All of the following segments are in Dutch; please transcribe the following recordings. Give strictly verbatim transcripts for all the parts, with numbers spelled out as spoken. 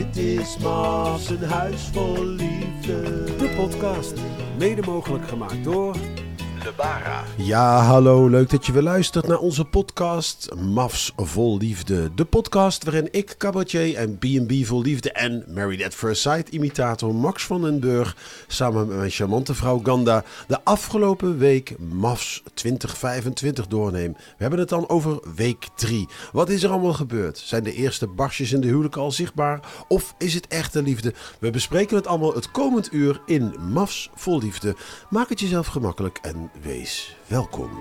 Dit is Mavs, een huis vol liefde. De podcast, mede mogelijk gemaakt door Lebara. Ja, hallo, leuk dat je weer luistert naar onze podcast Mavs Vol Liefde. De podcast waarin ik, cabaretier en B en B Vol Liefde en Married at First Sight imitator Max van den Burg samen met mijn charmante vrouw Ganda de afgelopen week Mavs twintig vijfentwintig doornemen. We hebben het dan over week drie. Wat is er allemaal gebeurd? Zijn de eerste barstjes in de huwelijk al zichtbaar? Of is het echte liefde? We bespreken het allemaal het komend uur in Mavs Vol Liefde. Maak het jezelf gemakkelijk en wees welkom.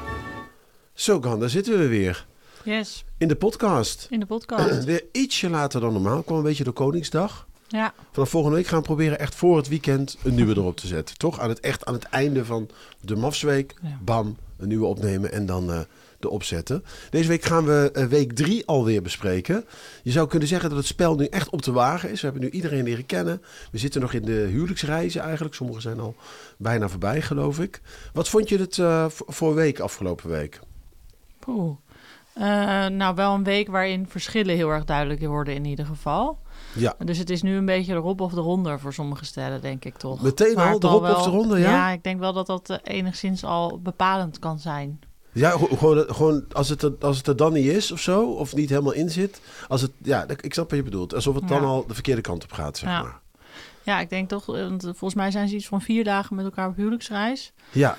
Zo, Ganda, zitten we weer. Yes. In de podcast. In de podcast. Weer ietsje later dan normaal. Kwam een beetje door Koningsdag. Ja. Vanaf volgende week gaan we proberen echt voor het weekend een nieuwe erop te zetten. Toch? Aan het, echt aan het einde van de Mavsweek. Ja. Bam, een nieuwe opnemen en dan uh, de opzetten. Deze week gaan we uh, week drie alweer bespreken. Je zou kunnen zeggen dat het spel nu echt op de wagen is. We hebben nu iedereen leren kennen. We zitten nog in de huwelijksreizen eigenlijk. Sommigen zijn al bijna voorbij, geloof ik. Wat vond je het uh, voor week afgelopen week? Poeh. Uh, nou, wel een week waarin verschillen heel erg duidelijk worden in ieder geval. Ja. Dus het is nu een beetje erop of eronder voor sommige stellen, denk ik toch. Meteen Maar al, het erop wel, of eronder, ja? Ja, ik denk wel dat dat uh, enigszins al bepalend kan zijn. Ja, gewoon, gewoon als, het er, als het er dan niet is of zo, of niet helemaal in zit. Als het, ja, ik snap wat je bedoelt. Alsof het dan Ja. al de verkeerde kant op gaat, zeg Ja. maar. Ja, ik denk toch, want volgens mij zijn ze iets van vier dagen met elkaar op huwelijksreis. Ja,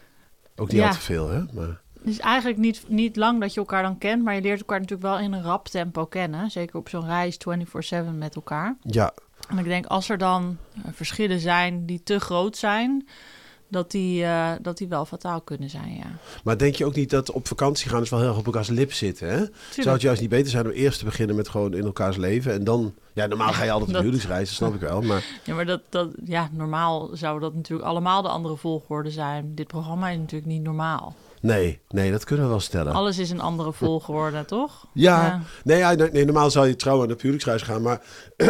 ook niet Ja. al te veel, hè? Maar... Het is eigenlijk niet, niet lang dat je elkaar dan kent, maar je leert elkaar natuurlijk wel in een rap tempo kennen. Zeker op zo'n reis vierentwintig zeven met elkaar. Ja, En ik denk als er dan uh, verschillen zijn die te groot zijn, dat die, uh, dat die wel fataal kunnen zijn, ja. maar denk je ook niet dat op vakantie gaan dus wel heel erg op elkaars lip zitten, hè? Zou Tuurlijk. het juist niet beter zijn om eerst te beginnen met gewoon in elkaars leven en dan... Ja, normaal ga je altijd op dat- huwelijksreis, dat snap ik wel, maar... Ja, maar dat, dat, ja, normaal zou dat natuurlijk allemaal de andere volgorde zijn. Dit programma is natuurlijk niet normaal. Nee, nee, dat kunnen we wel stellen. Alles is een andere volgorde, toch? Ja, Ja. Nee, ja, nee, normaal zou je trouwen en op huwelijksreis gaan, maar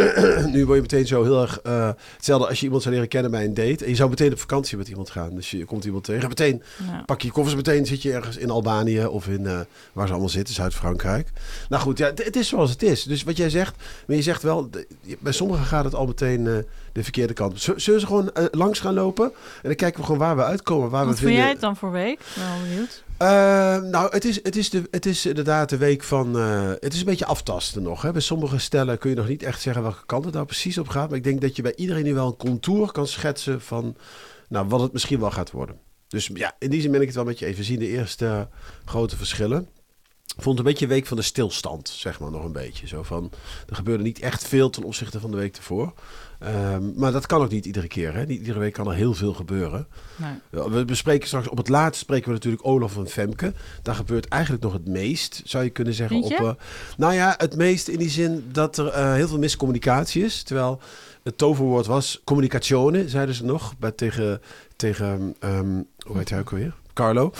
nu word je meteen zo heel erg... Uh, hetzelfde als je iemand zou leren kennen bij een date en je zou meteen op vakantie met iemand gaan. Dus je komt iemand tegen, meteen Ja. pak je je koffers, meteen zit je ergens in Albanië of in uh, waar ze allemaal zitten, Zuid-Frankrijk. Nou goed, ja, het, het is zoals het is. Dus wat jij zegt, maar je zegt wel, de, bij sommigen gaat het al meteen uh, de verkeerde kant op. Z- Zullen ze gewoon uh, langs gaan lopen en dan kijken we gewoon waar we uitkomen, waar Wat we vind vinden... jij het dan voor week? Ik ben wel benieuwd. Uh, nou, het is, het, is de, het is inderdaad de week van... Uh, het is een beetje aftasten nog. Hè. Bij sommige stellen kun je nog niet echt zeggen welke kant het nou precies op gaat. Maar ik denk dat je bij iedereen nu wel een contour kan schetsen van... Nou, wat het misschien wel gaat worden. Dus ja, in die zin ben ik het wel met je even zien. De eerste uh, grote verschillen. Ik vond het een beetje een week van de stilstand, zeg maar nog een beetje. Zo van, er gebeurde niet echt veel ten opzichte van de week ervoor. Um, maar dat kan ook niet iedere keer. Hè? Niet iedere week kan er heel veel gebeuren. Nee. We bespreken straks, op het laatst spreken we natuurlijk Olaf en Femke. Daar gebeurt eigenlijk nog het meest, zou je kunnen zeggen. Vind je? Op, uh, nou ja, het meest in die zin dat er uh, heel veel miscommunicatie is. Terwijl het toverwoord was communicatione, zeiden ze nog. Bij, tegen, tegen um, hoe heet hij ook alweer? Carlo.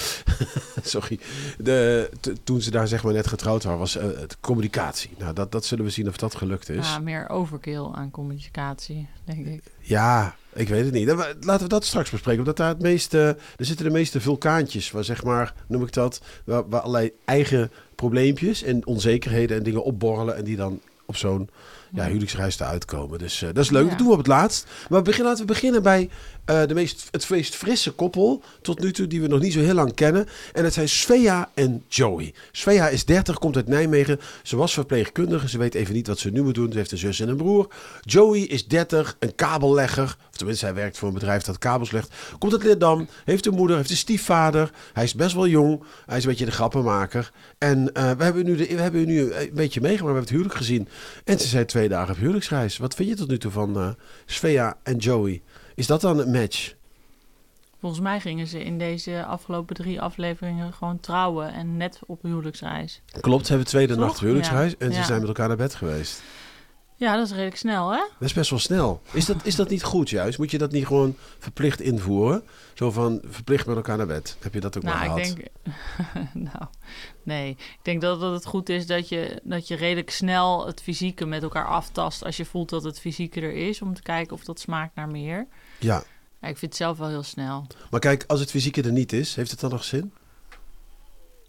Sorry. De, t- toen ze daar zeg maar net getrouwd waren, was uh, het communicatie. Nou, dat, dat zullen we zien of dat gelukt is. Ja, meer overkill aan communicatie, denk ik. Ja, ik weet het niet. Laten we dat straks bespreken. Omdat daar het meeste, er zitten de meeste vulkaantjes, waar zeg maar, noem ik dat, waar, waar allerlei eigen probleempjes en onzekerheden en dingen opborrelen en die dan op zo'n ja, huwelijksreis eruit komen. Dus uh, dat is leuk. Ja. Dat doen we op het laatst. Maar we beginnen, laten we beginnen bij uh, de meest, het meest frisse koppel tot nu toe, die we nog niet zo heel lang kennen. En het zijn Svea en Joey. Svea is dertig, komt uit Nijmegen. Ze was verpleegkundige. Ze weet even niet wat ze nu moet doen. Ze heeft een zus en een broer. Joey is dertig, een kabellegger. Of tenminste, hij werkt voor een bedrijf dat kabels legt. Komt uit Leerdam, heeft een moeder, heeft een stiefvader. Hij is best wel jong. Hij is een beetje de grappenmaker. En uh, we hebben nu, de, we hebben nu een beetje meegemaakt. We hebben het huwelijk gezien. En ze zijn twee dagen op huwelijksreis. Wat vind je tot nu toe van uh, Svea en Joey? Is dat dan een match? Volgens mij gingen ze in deze afgelopen drie afleveringen gewoon trouwen en net op huwelijksreis. Klopt, ze hebben tweede Toch? nacht huwelijksreis Ja. en ze Ja. zijn met elkaar naar bed geweest. Ja, dat is redelijk snel, hè? Dat is best wel snel. Is dat, is dat niet goed juist? Moet je dat niet gewoon verplicht invoeren? Zo van verplicht met elkaar naar bed. Heb je dat ook maar Nou, gehad? ik denk... nou, nee. Ik denk dat, dat het goed is dat je, dat je redelijk snel het fysieke met elkaar aftast als je voelt dat het fysieke er is, om te kijken of dat smaakt naar meer. Ja. Ja, ik vind het zelf wel heel snel. Maar kijk, als het fysieke er niet is, heeft het dan nog zin?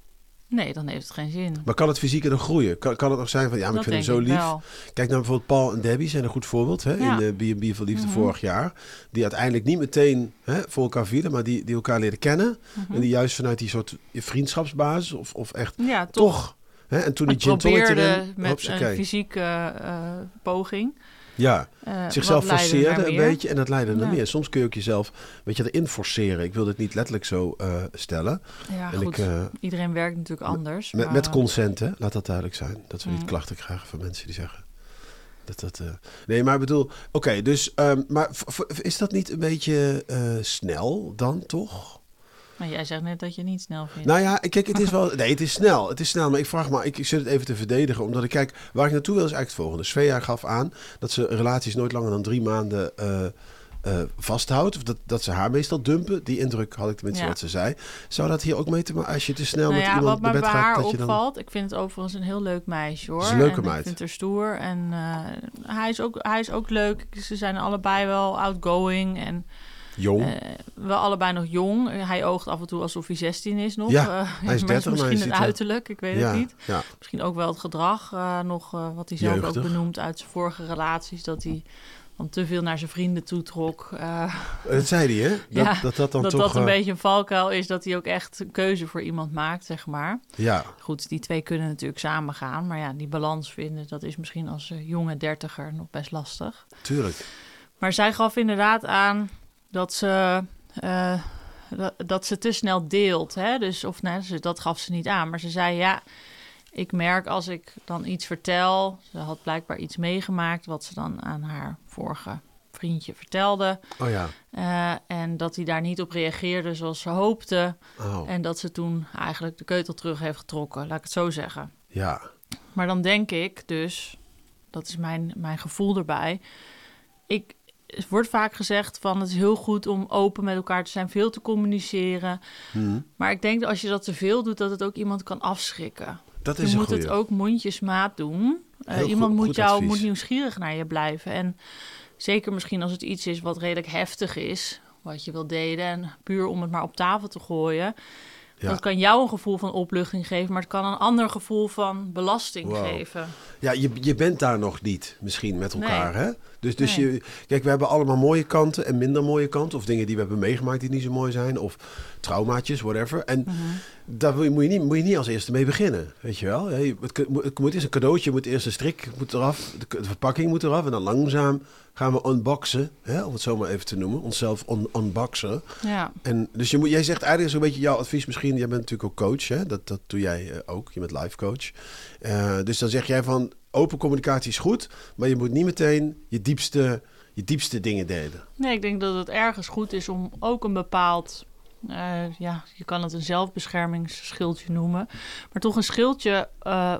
Nee, dan heeft het geen zin. Maar kan het fysieke nog groeien? Kan, kan het nog zijn van, ja, maar Dat ik vind hem denk zo ik lief. wel. Kijk naar bijvoorbeeld Paul en Debbie, zijn een goed voorbeeld. Hè? Ja. In de B en B voor Liefde Mhm. vorig jaar. Die uiteindelijk niet meteen hè, voor elkaar vielen, maar die, die elkaar leren kennen. Mhm. En die juist vanuit die soort vriendschapsbasis of, of echt Ja, toch. toch. Hè? En toen die Het gin tonic probeerde erin. met hopsakee. een fysieke uh, poging. Ja, Uh, zichzelf wat leidde forceerde naar een meer. beetje en dat leidde naar Ja. meer. Soms kun je ook jezelf weet je, erin forceren. Ik wil dit niet letterlijk zo uh, stellen. Ja, en goed. Ik, uh, Iedereen werkt natuurlijk anders. met, maar... met consent, hè? Laat dat duidelijk zijn. Dat we niet Mm. klachten krijgen van mensen die zeggen... Dat, dat, uh... Nee, maar ik bedoel... Oké, okay, dus... Um, maar v- v- is dat niet een beetje uh, snel dan, toch? Maar jij zegt net dat je niet snel vindt. Nou ja, kijk, het is wel... Nee, het is snel. Het is snel, maar ik vraag maar... Ik, ik zit het even te verdedigen, omdat ik kijk... Waar ik naartoe wil is eigenlijk het volgende. Svea gaf aan dat ze relaties nooit langer dan drie maanden... Uh, Uh, vasthoudt, of dat, dat ze haar meestal dumpen. Die indruk had ik tenminste ja. wat ze zei. Zou dat hier ook mee te maken als je te snel nou met ja, iemand wat naar me bed bij gaat? haar Dat je dan... opvalt, ik vind het overigens een heel leuk meisje hoor. Ze is een leuke en meid. Ik vind haar stoer en uh, hij, is ook, hij is ook leuk. Ze zijn allebei wel outgoing en jong. Uh, wel allebei nog jong. Hij oogt af en toe alsof hij zestien is nog. Ja, uh, hij is dertig, misschien maar het ziet uiterlijk, ik weet ja, het niet. Ja. Misschien ook wel het gedrag uh, nog, uh, wat hij zelf Jeugdig. ook benoemt uit zijn vorige relaties, dat hij dan te veel naar zijn vrienden toe trok. Uh, dat zei hij, hè? Dat ja, dat, dat dan dat, toch... dat een uh, beetje een valkuil is, dat hij ook echt een keuze voor iemand maakt, zeg maar. Ja. Goed, die twee kunnen natuurlijk samen gaan, maar ja, die balans vinden, dat is misschien als uh, jonge dertiger nog best lastig. Tuurlijk. Maar zij gaf inderdaad aan dat ze... Uh, dat, dat ze te snel deelt. Hè? Dus, of nee, dat gaf ze niet aan. Maar ze zei, ja, ik merk als ik dan iets vertel... Ze had blijkbaar iets meegemaakt... wat ze dan aan haar vorige vriendje vertelde. Oh ja. Uh, en dat hij daar niet op reageerde zoals ze hoopte. Oh. En dat ze toen eigenlijk de keutel terug heeft getrokken. Laat ik het zo zeggen. Ja. Maar dan denk ik dus... Dat is mijn, mijn gevoel erbij... Ik... Er wordt vaak gezegd van het is heel goed om open met elkaar te zijn, veel te communiceren. Hmm. Maar ik denk dat als je dat te veel doet, dat het ook iemand kan afschrikken. Dat je is moet een goeie. het ook mondjesmaat doen. Uh, Heel iemand goed, moet goed jou advies. moet nieuwsgierig naar je blijven. En zeker misschien als het iets is wat redelijk heftig is, wat je wil delen. En puur om het maar op tafel te gooien. Ja. Dat kan jou een gevoel van opluchting geven, maar het kan een ander gevoel van belasting Wow. geven. Ja, je, je bent daar nog niet misschien met elkaar, Nee. hè? Dus, dus Nee. je, kijk, we hebben allemaal mooie kanten en minder mooie kanten. Of dingen die we hebben meegemaakt die niet zo mooi zijn. Of traumaatjes, whatever. En Mm-hmm. daar moet je, moet, je niet, moet je niet als eerste mee beginnen, weet je wel? Ja, het, het moet eerst een cadeautje, moet eerst een strik moet eraf. De, de verpakking moet eraf. En dan langzaam gaan we unboxen, hè, om het zo maar even te noemen. Onszelf un, unboxen. Ja. En dus je moet, jij zegt eigenlijk zo'n beetje jouw advies misschien. Jij bent natuurlijk ook coach, hè? Dat, dat doe jij uh, ook. Je bent life coach. Uh, dus dan zeg jij van, open communicatie is goed, maar je moet niet meteen je diepste, je diepste dingen delen. Nee, ik denk dat het ergens goed is om ook een bepaald... Uh, ja, je kan het een zelfbeschermingsschildje noemen. Maar toch een schildje uh,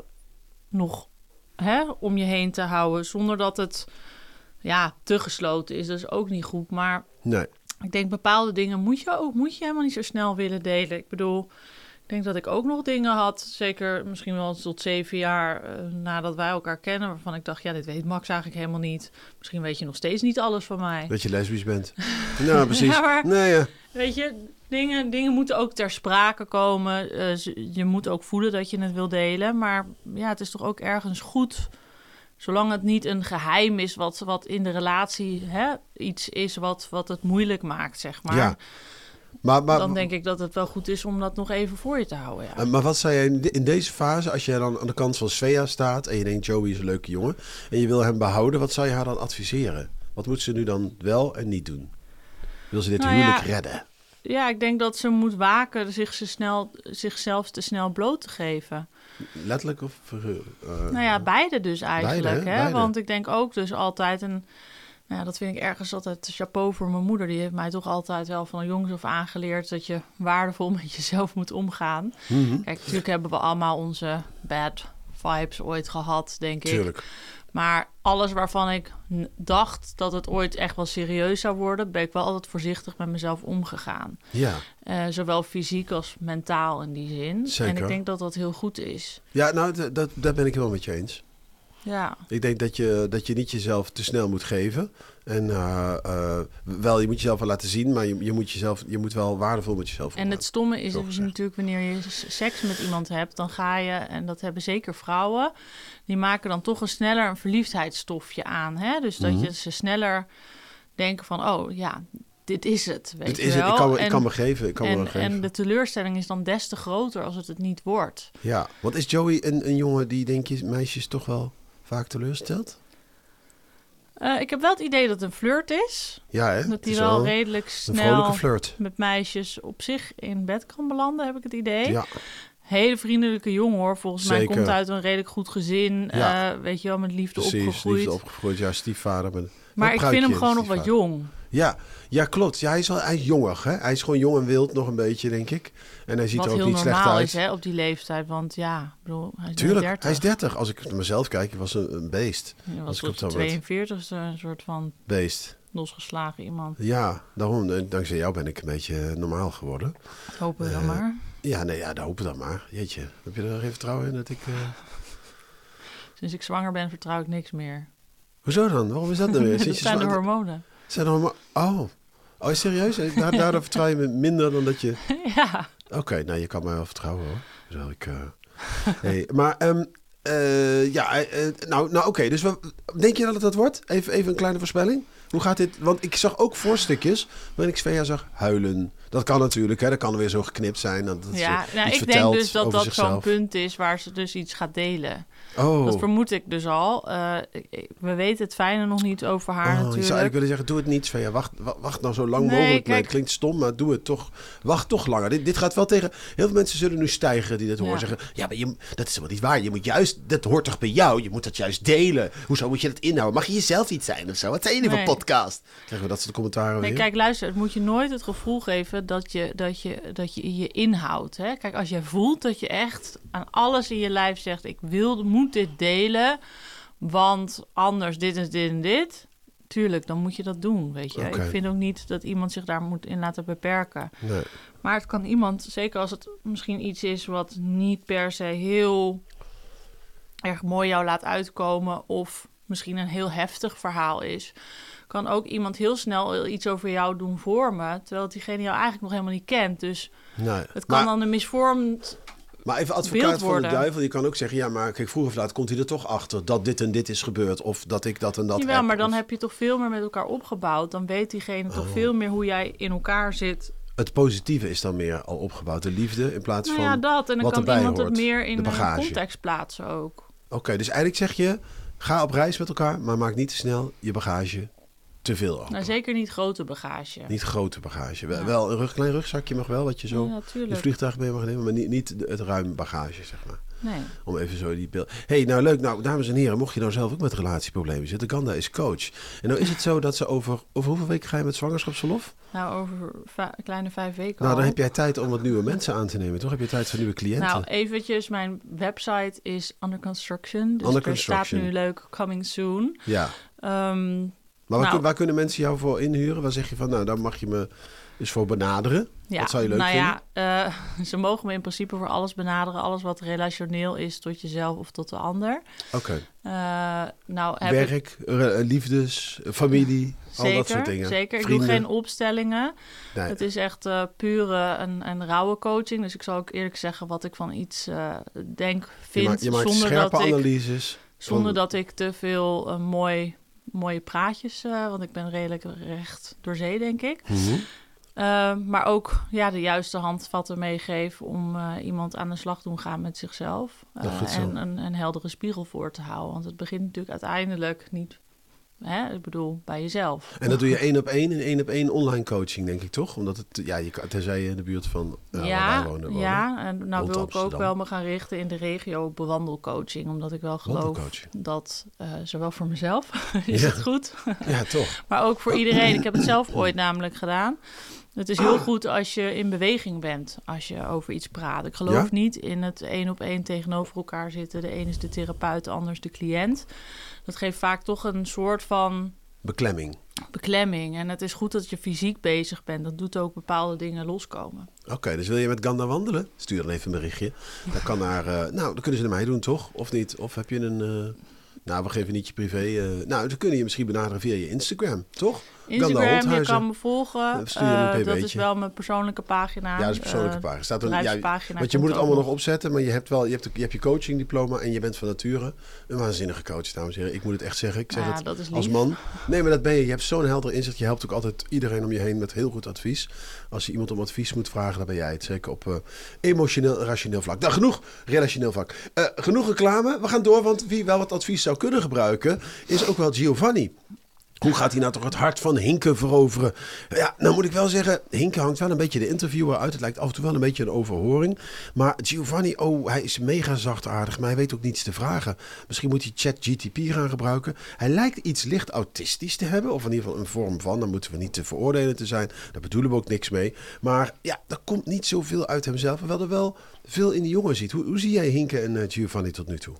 nog hè, om je heen te houden... zonder dat het ja, te gesloten is. Dat is ook niet goed. Maar nee. Ik denk bepaalde dingen moet je ook moet je helemaal niet zo snel willen delen. Ik bedoel... Ik denk dat ik ook nog dingen had, zeker misschien wel tot zeven jaar uh, nadat wij elkaar kennen, waarvan ik dacht, ja, dit weet Max eigenlijk helemaal niet. Misschien weet je nog steeds niet alles van mij. Dat je lesbisch bent. Nou, precies. Ja, maar, nee, ja. Weet je, dingen, dingen moeten ook ter sprake komen. Uh, je moet ook voelen dat je het wil delen. Maar ja, het is toch ook ergens goed, zolang het niet een geheim is wat, wat in de relatie hè, iets is wat, wat het moeilijk maakt, zeg maar. Ja. Maar, maar, dan denk ik dat het wel goed is om dat nog even voor je te houden. Ja. Maar wat zou jij in deze fase, als jij dan aan de kant van Svea staat en je denkt Joey is een leuke jongen en je wil hem behouden, wat zou je haar dan adviseren? Wat moet ze nu dan wel en niet doen? Wil ze dit nou huwelijk ja, redden? Ja, ik denk dat ze moet waken zich ze snel, zichzelf te snel bloot te geven. Letterlijk of figuurlijk? Uh, nou ja, beide dus eigenlijk. Beide, hè? beide. Want ik denk ook dus altijd... een Nou ja, dat vind ik ergens altijd chapeau voor mijn moeder. Die heeft mij toch altijd wel van jongs af aangeleerd dat je waardevol met jezelf moet omgaan. Mm-hmm. Kijk, natuurlijk hebben we allemaal onze bad vibes ooit gehad, denk ik. Tuurlijk. Maar alles waarvan ik n- dacht dat het ooit echt wel serieus zou worden, ben ik wel altijd voorzichtig met mezelf omgegaan. Ja. Uh, zowel fysiek als mentaal in die zin. Zeker. En ik denk dat dat heel goed is. Ja, nou, d- dat, dat ben ik helemaal met je eens. Ja. Ik denk dat je, dat je niet jezelf te snel moet geven. En uh, uh, wel, je moet jezelf wel laten zien, maar je, je, moet, jezelf, je moet wel waardevol met jezelf En het stomme is dus natuurlijk wanneer je seks met iemand hebt, dan ga je, en dat hebben zeker vrouwen, die maken dan toch een sneller een verliefdheidsstofje aan. Hè? Dus dat mm-hmm. je ze sneller denken van, oh ja, dit is het. Weet dit je is wel. het, ik kan, en, ik kan me geven. Ik kan en, me geven. En de teleurstelling is dan des te groter als het het niet wordt. Ja, want is Joey een, een jongen die, denk je, meisjes toch wel vaak teleurstelt? Uh, ik heb wel het idee dat het een flirt is. Ja, hè? Dat hij wel, wel redelijk snel met meisjes op zich in bed kan belanden, heb ik het idee. Ja. Hele vriendelijke jongen, hoor. Volgens Zeker. mij komt uit een redelijk goed gezin. Ja. Uh, weet je wel, met liefde Precies, opgegroeid. liefde opgegroeid, ja, stiefvader. Met, maar ik vind hem gewoon nog wat jong. Ja, ja, klopt. Ja, hij is wel hij is jonger, hè? Hij is gewoon jong en wild nog een beetje, denk ik. En hij ziet wat er ook heel niet slecht uit. normaal is, hè, op die leeftijd. Want ja, bedoel, hij is Tuurlijk, dertig. hij is dertig. Als ik naar mezelf kijk, hij was een, een beest. Hij was tot tweeënveertig een soort van beest. Losgeslagen iemand. Ja, daarom. Dankzij jou ben ik een beetje normaal geworden. Hopen we uh, dan maar. Ja, nee, ja, dat hopen we dan maar. Jeetje, heb je er geen vertrouwen in dat ik... Uh... Sinds ik zwanger ben, vertrouw ik niks meer. Hoezo dan? Waarom is dat dan weer? Dat zijn de hormonen. Zijn de hormonen? Oh. Oh, serieus? Daar, daardoor vertrouw je me minder dan dat je... Ja. Oké, okay, nou, je kan mij wel vertrouwen, hoor. Zal ik... Uh... hey, maar, um, uh, ja, uh, nou, nou oké. Okay. Dus we, denk je dat het dat wordt? Even, even een kleine voorspelling. Hoe gaat dit? Want ik zag ook voorstukjes waarin ik Svea zag huilen. Dat kan natuurlijk, hè. Dat kan weer zo geknipt zijn. Dat ja, ze nou, iets ik denk dus dat dat zichzelf. zo'n punt is waar ze dus iets gaat delen. Oh. Dat vermoed ik dus al. Uh, we weten het fijne nog niet over haar oh, natuurlijk. Je zou eigenlijk willen zeggen, doe het niet, Svea. Wacht, wacht nou zo lang nee, mogelijk. Kijk, nee, het klinkt stom, maar doe het toch. Wacht toch langer. Dit, dit gaat wel tegen... Heel veel mensen zullen nu stijgen die dit horen. Ja. Zeggen, ja, maar je, dat is helemaal niet waar. Je moet juist... Dat hoort toch bij jou? Je moet dat juist delen. Hoezo moet je dat inhouden? Mag je jezelf iets zijn of zo? Wat zijn jullie nee. voor podcast? Krijgen we dat soort commentaren nee, weer? Kijk, luister. Het moet je nooit het gevoel geven dat je dat je, dat je je inhoudt. Hè? Kijk, als je voelt dat je echt aan alles in je lijf zegt... ik wil, moet dit delen, want anders dit en dit en dit... Tuurlijk, dan moet je dat doen, weet je. Okay. Ik vind ook niet dat iemand zich daar moet in laten beperken. Nee. Maar het kan iemand, zeker als het misschien iets is... wat niet per se heel erg mooi jou laat uitkomen... of misschien een heel heftig verhaal is... kan ook iemand heel snel iets over jou doen vormen... terwijl diegene jou eigenlijk nog helemaal niet kent. Dus nee, het kan maar, dan een misvormd Maar even advocaat van de duivel, je kan ook zeggen... ja, maar kijk, vroeg of laat komt hij er toch achter... dat dit en dit is gebeurd of dat ik dat en dat Jawel, heb. maar dan of... heb je toch veel meer met elkaar opgebouwd. Dan weet diegene oh. toch veel meer hoe jij in elkaar zit... Het positieve is dan meer al opgebouwd, de liefde... in plaats nou van ja, dat. En dan wat kan erbij iemand hoort, het meer in een context plaatsen ook. Oké, okay, dus eigenlijk zeg je... ga op reis met elkaar, maar maak niet te snel je bagage te veel open. Nou, zeker niet grote bagage. Niet grote bagage. Wel, ja. wel een rug, klein rugzakje mag wel, wat je zo ja, je vliegtuig mee mag nemen... maar niet, niet het ruim bagage, zeg maar. Nee. Om even zo die beeld... hey, nou leuk. Nou, dames en heren, mocht je nou zelf ook met relatieproblemen zitten... Ganda is coach. En nou is het zo dat ze over... Over hoeveel weken ga je met zwangerschapsverlof? Nou, over va- kleine vijf weken Nou, al. dan heb jij tijd om wat nieuwe mensen aan te nemen, toch? Heb je tijd voor nieuwe cliënten? Nou, eventjes. Mijn website is under construction. Dus under er construction. staat nu leuk coming soon. Ja. Um, maar waar, nou, kun, waar kunnen mensen jou voor inhuren? Waar zeg je van, nou, daar mag je me eens voor benaderen? Ja, dat zou je leuk nou vinden? Ja, uh, ze mogen me in principe voor alles benaderen. Alles wat relationeel is tot jezelf of tot de ander. Oké. Okay. Uh, nou, heb Werk, ik... re- liefdes, familie, zeker, al dat soort dingen. Zeker, Vrienden. ik doe geen opstellingen. Nee. Het is echt uh, pure en, en rauwe coaching. Dus ik zal ook eerlijk zeggen wat ik van iets uh, denk, vind. Je maakt, je maakt zonder scherpe dat analyses. Ik, zonder van... dat ik te veel uh, mooi, mooie praatjes... Uh, want ik ben redelijk recht door zee, denk ik. Mm-hmm. Uh, maar ook ja, de juiste handvatten meegeven om uh, iemand aan de slag te doen gaan met zichzelf. Uh, en een, een heldere spiegel voor te houden. Want het begint natuurlijk uiteindelijk niet, hè, ik bedoel, bij jezelf. En dat doe je één op één in één op één online coaching, denk ik, toch? Omdat het, ja, je, tenzij je in de buurt van uh, ja, waar wij wonen, wonen. Ja, en nou wil Amsterdam. ik ook wel me gaan richten in de regio op bewandelcoaching. Omdat ik wel geloof dat, uh, zowel voor mezelf is ja. het goed. Ja, toch. Maar ook voor iedereen. Ik heb het zelf ooit namelijk gedaan. Het is heel goed als je in beweging bent, als je over iets praat. Ik geloof ja? niet in het één op één tegenover elkaar zitten. De een is de therapeut, de ander is de cliënt. Dat geeft vaak toch een soort van... Beklemming. Beklemming. En het is goed dat je fysiek bezig bent. Dat doet ook bepaalde dingen loskomen. Oké, okay, dus wil je met Ganda wandelen? Stuur dan even een berichtje. Dat kan naar, uh, nou, dan kunnen ze naar mij doen, toch? Of niet? Of heb je een... Uh... Nou, we geven niet je privé... Uh, nou, dan kun je misschien benaderen via je Instagram, toch? Instagram, je kan me volgen. Uh, dat beetje. is wel mijn persoonlijke pagina. Ja, dat is een persoonlijke uh, pagina. Staat een, ja, want je moet het allemaal nog opzetten, maar je hebt wel, je hebt, je hebt je coachingdiploma en je bent van nature een waanzinnige coach, dames en heren. Ik moet het echt zeggen. Ik zeg ja, het als man. Nee, maar dat ben je. Je hebt zo'n helder inzicht. Je helpt ook altijd iedereen om je heen met heel goed advies. Als je iemand om advies moet vragen, dan ben jij het. Zeker op uh, emotioneel en rationeel vlak. Nou, genoeg relationeel vlak. Uh, genoeg reclame. We gaan door, want wie wel wat advies zou kunnen gebruiken, is ook wel Giovanni. Hoe gaat hij nou toch het hart van Hinke veroveren? Ja, nou moet ik wel zeggen, Hinke hangt wel een beetje de interviewer uit. Het lijkt af en toe wel een beetje een overhoring. Maar Giovanni, oh, hij is mega zachtaardig, maar hij weet ook niets te vragen. Misschien moet hij ChatGPT gaan gebruiken. Hij lijkt iets licht autistisch te hebben, of in ieder geval een vorm van. Dan moeten we niet te veroordelen te zijn. Daar bedoelen we ook niks mee. Maar ja, er komt niet zoveel uit hemzelf, terwijl er wel veel in die jongen ziet. Hoe, hoe zie jij Hinke en uh, Giovanni tot nu toe?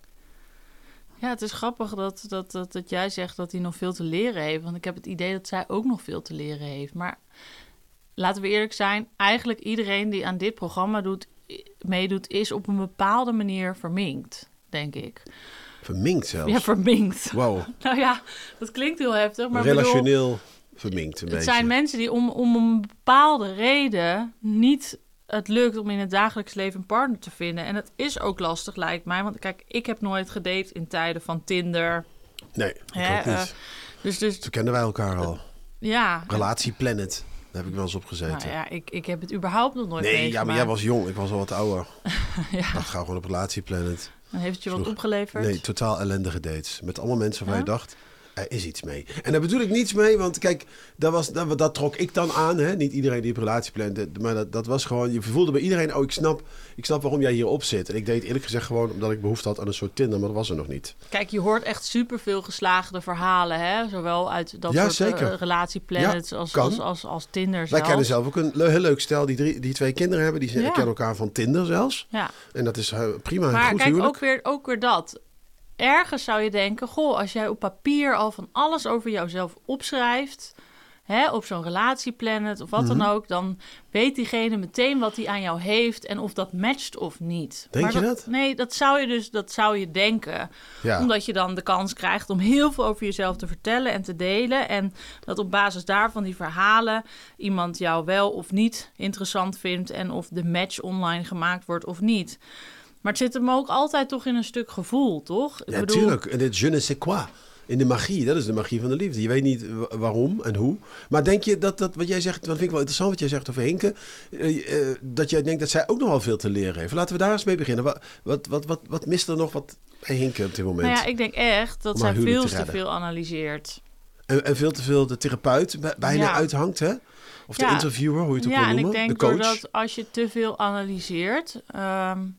Ja, het is grappig dat, dat, dat, dat jij zegt dat hij nog veel te leren heeft. Want ik heb het idee dat zij ook nog veel te leren heeft. Maar laten we eerlijk zijn, eigenlijk iedereen die aan dit programma doet, meedoet, is op een bepaalde manier verminkt, denk ik. Verminkt zelfs? Ja, verminkt. Wow. Nou ja, dat klinkt heel heftig. Maar relationeel bedoel, verminkt een het beetje. zijn mensen die om, om een bepaalde reden niet... het lukt om in het dagelijks leven een partner te vinden. En het is ook lastig, lijkt mij. Want kijk, ik heb nooit gedate in tijden van Tinder. Nee, ik Hè, ook niet. Uh, dus, dus, Toen kenden wij elkaar al. Uh, ja. Relatieplanet. Daar heb ik wel eens op gezeten. Nou ja, ik, ik heb het überhaupt nog nooit Nee, meegemaakt. ja, maar jij was jong. Ik was al wat ouder. Ja. Dat gaat gewoon op Relatieplanet. En heeft het je Sloeg. wat opgeleverd? Nee, totaal ellendige dates. Met allemaal mensen waarvan ja? je dacht... Er is iets mee. En daar bedoel ik niets mee, want kijk, dat, was, dat, dat trok ik dan aan. Hè? Niet iedereen die op relatie plande, maar dat, dat was gewoon... Je voelde bij iedereen, oh, ik snap, ik snap waarom jij hierop zit. En ik deed eerlijk gezegd gewoon omdat ik behoefte had aan een soort Tinder, maar dat was er nog niet. Kijk, je hoort echt superveel geslaagde verhalen, hè? Zowel uit dat ja, soort uh, relatieplanets ja, als, als, als, als Tinder zelfs. Wij kennen zelf ook een le- heel leuk stel die, drie, die twee kinderen hebben. Die ja. kennen elkaar van Tinder zelfs. Ja. En dat is uh, prima, maar goed kijk, huwelijk. ook weer, ook weer dat... Ergens zou je denken, goh, als jij op papier al van alles over jouzelf opschrijft, hè, op zo'n relatieplanet of wat mm-hmm. dan ook, dan weet diegene meteen wat hij aan jou heeft en of dat matcht of niet. Denk maar je dat, dat? Nee, dat zou je dus, dat zou je denken. Ja. Omdat je dan de kans krijgt om heel veel over jezelf te vertellen en te delen. En dat op basis daarvan die verhalen iemand jou wel of niet interessant vindt en of de match online gemaakt wordt of niet. Maar het zit hem ook altijd toch in een stuk gevoel, toch? Ja, natuurlijk. En dit je ne sais quoi. In de magie, dat is de magie van de liefde. Je weet niet waarom en hoe. Maar denk je dat, dat wat jij zegt, dat vind ik wel interessant wat jij zegt over Hinke, uh, uh, dat jij denkt dat zij ook nog wel veel te leren heeft. Laten we daar eens mee beginnen. Wat, wat, wat, wat, wat mist er nog wat bij Hinke op dit moment? Nou ja, ik denk echt dat zij veel te, te veel analyseert. En, en veel te veel de therapeut bijna ja. uithangt, hè? Of de ja. interviewer, hoe je het ook ja, wil noemen. Ja, en ik denk de coach. Dat als je te veel analyseert... Um,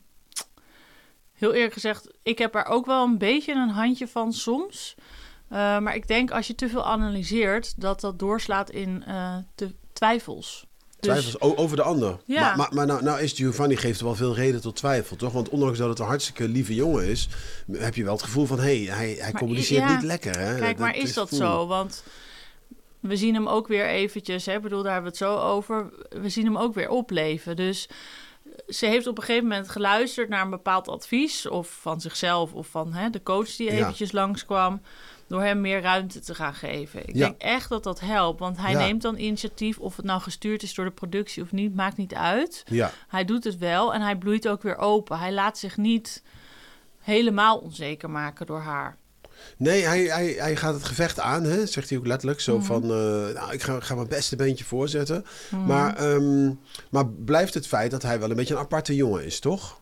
heel eerlijk gezegd, ik heb er ook wel een beetje een handje van soms. Uh, maar ik denk als je te veel analyseert, dat dat doorslaat in uh, te twijfels. Twijfels dus, over de ander. Ja. Maar, maar, maar nou, nou is Giovanni geeft wel veel reden tot twijfel, toch? Want ondanks dat het een hartstikke lieve jongen is, heb je wel het gevoel van, hé, hey, hij, hij communiceert ja, niet lekker. Hè? Kijk, dat, maar is, is dat zo? Want we zien hem ook weer eventjes, hè? Ik bedoel, daar hebben we het zo over. We zien hem ook weer opleven. Dus ze heeft op een gegeven moment geluisterd naar een bepaald advies, of van zichzelf of van hè, de coach die eventjes ja. langskwam, door hem meer ruimte te gaan geven. Ik ja. denk echt dat dat helpt, want hij ja. neemt dan initiatief, of het nou gestuurd is door de productie of niet, maakt niet uit. Ja. Hij doet het wel en hij bloeit ook weer open. Hij laat zich niet helemaal onzeker maken door haar. Nee, hij, hij, hij gaat het gevecht aan, hè? Zegt hij ook letterlijk. Zo mm-hmm. van, uh, nou, ik ga, ga mijn beste beentje voorzetten. Mm-hmm. Maar, um, maar blijft het feit dat hij wel een beetje een aparte jongen is, toch?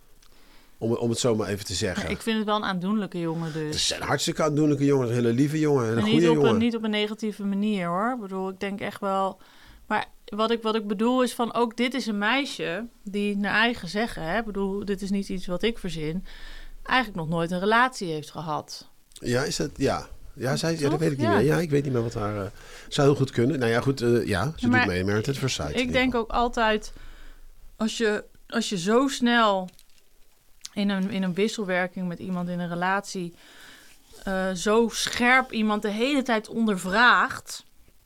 Om, om het zo maar even te zeggen. Ja, ik vind het wel een aandoenlijke jongen dus. Het is een hartstikke aandoenlijke jongen. Een hele lieve jongen. Een en goede niet op jongen. Een, niet op een negatieve manier, hoor. Ik bedoel, ik denk echt wel... Maar wat ik, wat ik bedoel is van, ook dit is een meisje die naar eigen zeggen, hè? Ik bedoel, dit is niet iets wat ik verzin, eigenlijk nog nooit een relatie heeft gehad. Ja, is dat... Ja. Ja, zij, ja, dat weet ik niet ja. meer. Ja, ik weet niet meer wat haar... Uh, zou heel goed kunnen. Nou ja, goed. Uh, ja, ze ja, doet mee. Maar het Versailles. Ik denk ook altijd... Als je, als je zo snel in een, in een wisselwerking met iemand in een relatie... Uh, zo scherp iemand de hele tijd ondervraagt...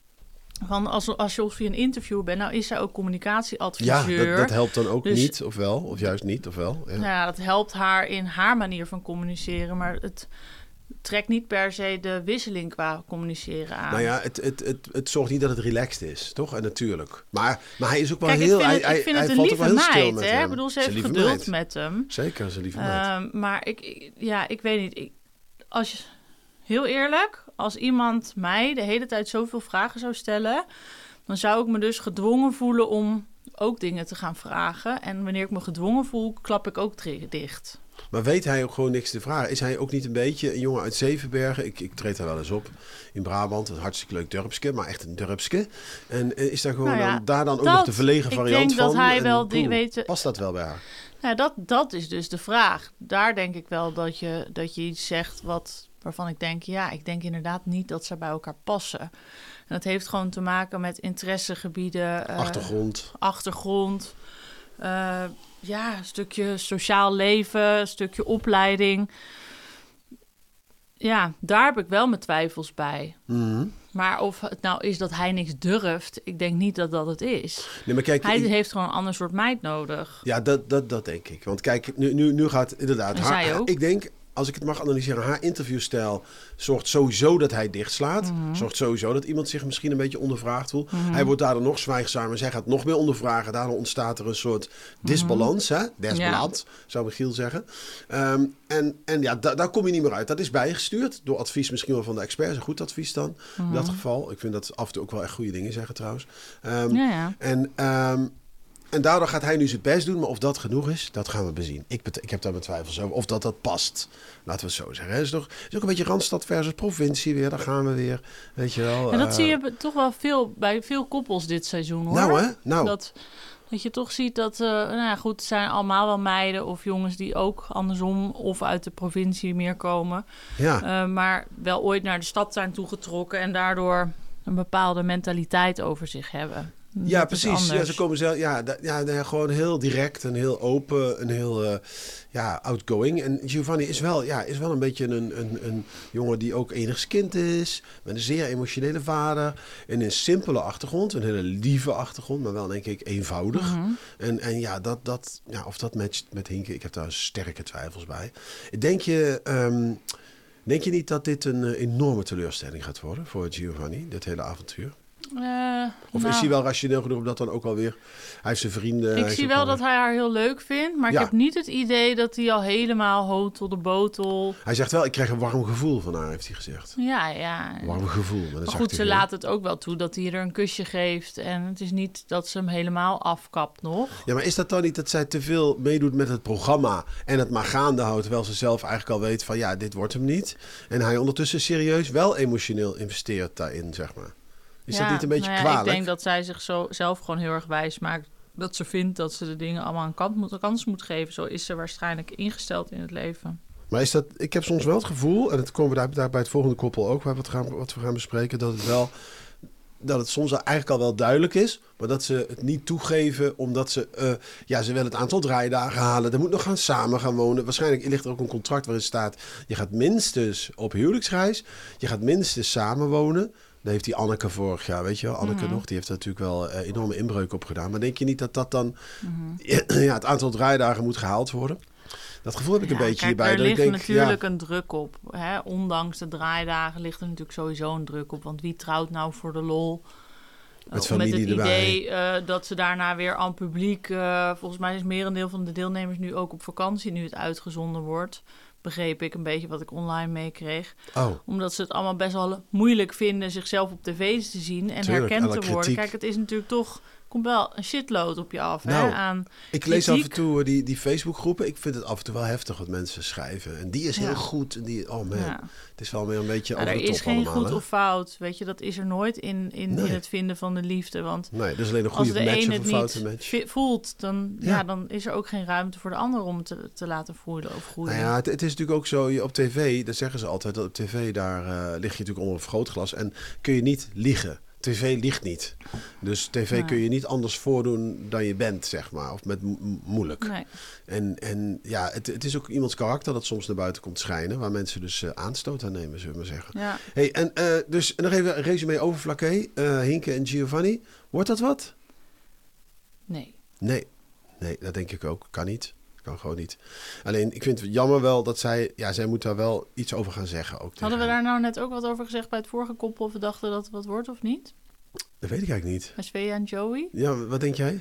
Van als, als je via een interview bent, nou is zij ook communicatieadviseur. Ja, dat, dat helpt dan ook dus, niet, of wel? Of juist niet, of wel? Ja. Nou ja, dat helpt haar in haar manier van communiceren. Maar het... trekt niet per se de wisseling qua communiceren aan. Nou ja, het, het, het, het zorgt niet dat het relaxed is, toch? En natuurlijk. Maar, maar hij is ook wel Kijk, heel... ik vind het, hij, ik vind hij, het hij een valt ook wel lieve heel stil meid, met hè? hem. Ik bedoel, ze Zijn heeft lieve geduld meid. met hem. Zeker, zijn lieve meid. Uh, maar ik, ik, ja, ik weet niet. Ik, als je, heel eerlijk, als iemand mij de hele tijd zoveel vragen zou stellen, dan zou ik me dus gedwongen voelen om ook dingen te gaan vragen. En wanneer ik me gedwongen voel, klap ik ook dicht. Maar weet hij ook gewoon niks te vragen? Is hij ook niet een beetje een jongen uit Zevenbergen? Ik, ik treed daar wel eens op in Brabant. Een hartstikke leuk dorpsje, maar echt een dorpsje. En is daar gewoon nou ja, dan, daar dan ook dat, nog de verlegen variant ik denk van? Dat hij en, wel die poeh, weet, past dat wel bij haar? Nou, dat, dat is dus de vraag. Daar denk ik wel dat je, dat je iets zegt wat, waarvan ik denk... ja, ik denk inderdaad niet dat ze bij elkaar passen. En dat heeft gewoon te maken met interessegebieden. Uh, achtergrond. Achtergrond. Uh, ja, een stukje sociaal leven, een stukje opleiding. Ja, daar heb ik wel mijn twijfels bij. Mm-hmm. Maar of het nou is dat hij niks durft, ik denk niet dat dat het is. Nee, maar kijk, hij ik, heeft gewoon een ander soort meid nodig. Ja, dat, dat, dat denk ik. Want kijk, nu, nu, nu gaat inderdaad... En haar, zij ook. Ik denk, als ik het mag analyseren, haar interviewstijl zorgt sowieso dat hij dichtslaat. Mm-hmm. Zorgt sowieso dat iemand zich misschien een beetje ondervraagd voelt. Mm-hmm. Hij wordt daardoor nog zwijgzamer. Zij gaat nog meer ondervragen. Daardoor ontstaat er een soort disbalans. Mm-hmm. Hè? Desbalans, ja. zou Michiel zeggen. Um, en, en ja, da- daar kom je niet meer uit. Dat is bijgestuurd door advies misschien wel van de experts. Een goed advies dan, mm-hmm. in dat geval. Ik vind dat af en toe ook wel echt goede dingen zeggen trouwens. Um, ja, ja. En... Um, En daardoor gaat hij nu zijn best doen. Maar of dat genoeg is, dat gaan we bezien. Ik, bet- ik heb daar mijn twijfels over. Of dat dat past. Laten we het zo zeggen. Het is, toch, is ook een beetje Randstad versus provincie weer. Daar gaan we weer. Weet je wel. En dat uh, zie je toch wel veel bij veel koppels dit seizoen, hoor. Nou hè? Nou. Dat, dat je toch ziet dat... Uh, nou ja, goed, het zijn allemaal wel meiden of jongens die ook andersom... of uit de provincie meer komen. Ja. Uh, maar wel ooit naar de stad zijn toegetrokken... en daardoor een bepaalde mentaliteit over zich hebben. Ja, dat precies. Ja, ze komen zelf, ja, da, ja, ja, gewoon heel direct en heel open en heel uh, ja, outgoing. En Giovanni is wel, ja, is wel een beetje een, een, een jongen die ook enigszins kind is. Met een zeer emotionele vader. En een simpele achtergrond, een hele lieve achtergrond, maar wel denk ik eenvoudig. Mm-hmm. En, en ja, dat, dat, ja, of dat matcht met Hinke, ik heb daar sterke twijfels bij. Denk je... Um, Denk je niet dat dit een uh, enorme teleurstelling gaat worden voor Giovanni, dit hele avontuur? Uh, of nou, is hij wel rationeel genoeg om dat dan ook alweer... Hij heeft zijn vrienden... Ik zie wel dat hij haar heel leuk vindt, maar ja. ik heb niet het idee dat hij al helemaal hotel de botel... Hij zegt wel, ik krijg een warm gevoel van haar, heeft hij gezegd. Ja, ja. Een warm gevoel. Maar, maar goed, ze laat het ook wel toe dat hij er een kusje geeft. En het is niet dat ze hem helemaal afkapt nog. Ja, maar is dat dan niet dat zij te veel meedoet met het programma... en het maar gaande houdt, terwijl ze zelf eigenlijk al weet van... ja, dit wordt hem niet. En hij ondertussen serieus wel emotioneel investeert daarin, zeg maar. Is ja, dat niet een beetje nou ja, kwalijk? Ik denk dat zij zichzelf gewoon heel erg wijs maakt... dat ze vindt dat ze de dingen allemaal een, kant moet, een kans moet geven. Zo is ze waarschijnlijk ingesteld in het leven. Maar is dat... Ik heb soms wel het gevoel... en dat komen we daar, daar bij het volgende koppel ook... waar we het gaan, wat we gaan bespreken... dat het wel... dat het soms eigenlijk al wel duidelijk is... maar dat ze het niet toegeven... omdat ze... Uh, ja, ze willen het aantal draaidagen halen. Er moet nog gaan samen gaan wonen. Waarschijnlijk ligt er ook een contract waarin staat... je gaat minstens op huwelijksreis... je gaat minstens samen wonen... Daar heeft die Anneke vorig jaar, weet je wel, Anneke mm-hmm. nog, die heeft er natuurlijk wel uh, enorme inbreuk op gedaan. Maar denk je niet dat dat dan, mm-hmm. ja, het aantal draaidagen moet gehaald worden? Dat gevoel heb ik ja, een beetje kijk, hierbij. Er dat ligt ik denk, natuurlijk ja, een druk op. Hè? Ondanks de draaidagen ligt er natuurlijk sowieso een druk op. Want wie trouwt nou voor de lol? Met, uh, met het idee uh, dat ze daarna weer aan publiek... Uh, volgens mij is merendeel van de deelnemers nu ook op vakantie... nu het uitgezonden wordt. Begreep ik een beetje wat ik online meekreeg. Oh. Omdat ze het allemaal best wel moeilijk vinden... zichzelf op tv te zien en Tuurlijk, herkend te kritiek. worden. Kijk, het is natuurlijk toch... komt wel een shitload op je af. Nou, hè, aan ik lees kritiek. af en toe die, die Facebookgroepen. Ik vind het af en toe wel heftig wat mensen schrijven. En die is ja. heel goed. En die, oh man, ja. Het is wel weer een beetje ja, over de top top allemaal. Er is geen goed hè? of fout. Weet je, dat is er nooit in, in, nee. in het vinden van de liefde. Want nee, dat is alleen een als goede de match ene of het een foute match. niet voelt, dan, ja. Ja. Ja, dan is er ook geen ruimte voor de ander om te, te laten voelen of groeien. Nou ja, het, het is natuurlijk ook zo, je, op tv, dat zeggen ze altijd, dat op tv, daar uh, lig je natuurlijk onder een vergrootglas en kun je niet liegen. tv ligt niet. Dus tv nee. kun je niet anders voordoen dan je bent, zeg maar. Of met mo- moeilijk. Nee. En, en ja, het, het is ook iemands karakter dat soms naar buiten komt schijnen. Waar mensen dus uh, aanstoot aan nemen, zullen we maar zeggen. Ja. Hey, en uh, dus nog even een resume over Flaké. Uh, Hinke en Giovanni. Wordt dat wat? Nee. Nee. Nee, dat denk ik ook. Kan niet. Kan gewoon niet. Alleen, ik vind het jammer wel dat zij... Ja, zij moet daar wel iets over gaan zeggen. Ook Hadden we tegen daar nou net ook wat over gezegd bij het vorige koppel? Of we dachten dat het wat wordt of niet? Dat weet ik eigenlijk niet. Bij Svea en Joey? Ja, wat denk jij?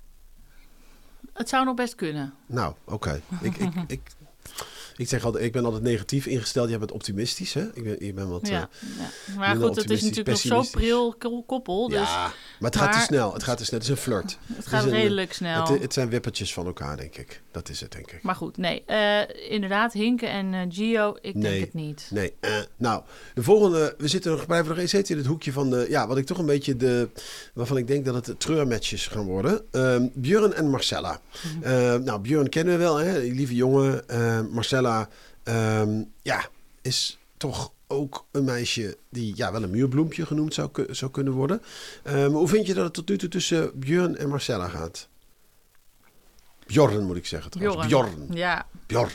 Het zou nog best kunnen. Nou, oké. Okay. ik, ik, ik, ik zeg altijd, ik ben altijd negatief ingesteld. Jij bent optimistisch, hè? Ik ben, ik ben wat... Ja, uh, ja. Maar goed, het is natuurlijk nog zo'n pril koppel. Dus... Ja, maar het gaat maar... te snel. Het gaat te snel. Het is een flirt. Het gaat het redelijk een, snel. Het, het zijn wippertjes van elkaar, denk ik. Dat is het, denk ik. Maar goed, nee. Uh, inderdaad, Hinke en uh, Gio, ik nee, denk het niet. Nee. Uh, nou, de volgende... We zitten nog, blijven nog eens in het hoekje van de... Ja, wat ik toch een beetje de... Waarvan ik denk dat het de treurmatches gaan worden. Uh, Björn en Marcella. Mm-hmm. Uh, nou, Björn kennen we wel, hè? Die lieve jongen. Uh, Marcella... Um, ja, is toch ook een meisje die ja, wel een muurbloempje genoemd zou, ku- zou kunnen worden. Um, hoe vind je dat het tot nu toe tussen Björn en Marcella gaat? Bjorn moet ik zeggen trouwens. Bjorn. Bjorn. Ja. Bjorn.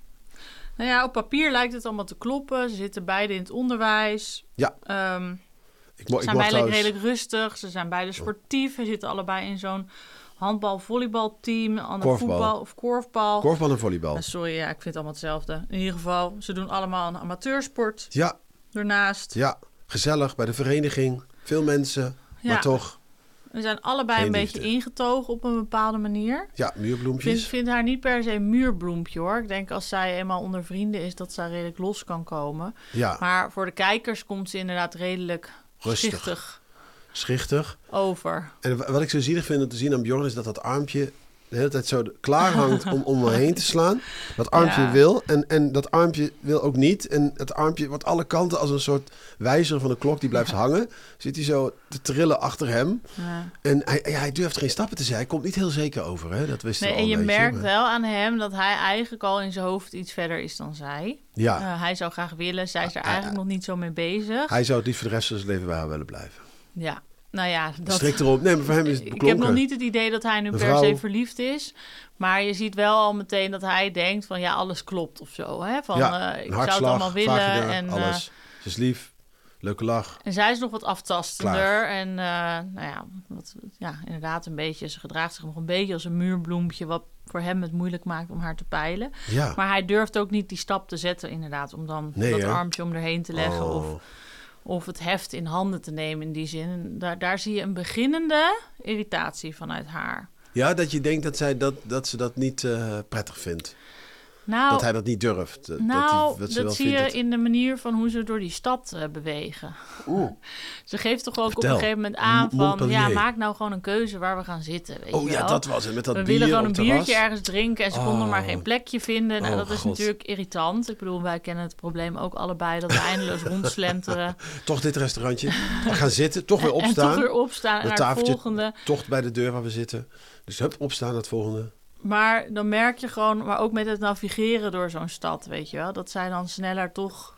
Nou ja, op papier lijkt het allemaal te kloppen. Ze zitten beide in het onderwijs. Ja. Um, ik mo- ze zijn ik beide trouwens... redelijk rustig. Ze zijn beide sportief. Ze zitten allebei in zo'n handbal-volleybalteam, ander voetbal of korfbal. Korfbal en volleybal. Uh, sorry, ja, ik vind het allemaal hetzelfde. In ieder geval, ze doen allemaal een amateursport. Ja. Daarnaast. Ja, gezellig bij de vereniging. Veel mensen, ja. Maar toch. We zijn allebei Geen een liefde. beetje ingetogen op een bepaalde manier. Ja, muurbloempjes. Ik vind, vind haar niet per se een muurbloempje, hoor. Ik denk als zij eenmaal onder vrienden is, dat zij redelijk los kan komen. Ja. Maar voor de kijkers komt ze inderdaad redelijk rustig. schichtig. Schichtig. Over. En wat ik zo zielig vind om te zien aan Bjorn is dat dat armpje de hele tijd zo klaar hangt om om me heen te slaan. Dat armpje Ja. wil en, en dat armpje wil ook niet. En het armpje wordt alle kanten als een soort wijzer van een klok die blijft hangen. Zit hij zo te trillen achter hem. Ja. En hij, ja, hij durft geen stappen te zetten. Hij komt niet heel zeker over. Hè? Dat wist Nee, al en een je beetje, merkt maar... wel aan hem dat hij eigenlijk al in zijn hoofd iets verder is dan zij. Ja. Uh, hij zou graag willen. Zij is er Uh, eigenlijk uh, nog niet zo mee bezig. Hij zou het niet voor de rest van zijn leven bij haar willen blijven. Ja. Nou ja, dat... Strikt erop. Nee, maar voor hem is het beklonken. Ik heb nog niet het idee dat hij nu per Mevrouw... se verliefd is. Maar je ziet wel al meteen dat hij denkt van ja, alles klopt of zo. Hè? Van ja, uh, ik hartslag, zou het allemaal willen. vagina, En, uh, alles. Ze is lief. Leuke lach. En zij is nog wat aftastender. Klaar. En uh, nou ja, wat, ja, inderdaad een beetje. Ze gedraagt zich nog een beetje als een muurbloempje. Wat voor hem het moeilijk maakt om haar te peilen. Ja. Maar hij durft ook niet die stap te zetten inderdaad. Om dan Nee, dat hè? armpje om erheen te leggen. Oh. Of, of het heft in handen te nemen in die zin. En daar, daar zie je een beginnende irritatie vanuit haar. Ja, dat je denkt dat, zij dat, dat ze dat niet uh, prettig vindt. Nou, dat hij dat niet durft. Dat, nou, dat, dat, dat, dat zie je het... in de manier van hoe ze door die stad uh, bewegen. Oeh. Ze geeft toch ook Vertel. op een gegeven moment aan van... Montpellier. ja, maak nou gewoon een keuze waar we gaan zitten. Weet Oh je ja, wel? dat was het. Met dat we bier willen gewoon op een terras. biertje ergens drinken... en ze oh. konden maar geen plekje vinden. Nou, oh, dat is God. natuurlijk irritant. Ik bedoel, wij kennen het probleem ook allebei... dat we eindeloos rondslenteren. Toch dit restaurantje. We gaan zitten, toch weer opstaan. En toch weer opstaan en Het naar het volgende. Toch bij de deur waar we zitten. Dus hup, opstaan naar het volgende. Maar dan merk je gewoon, maar ook met het navigeren door zo'n stad, weet je wel, dat zij dan sneller toch,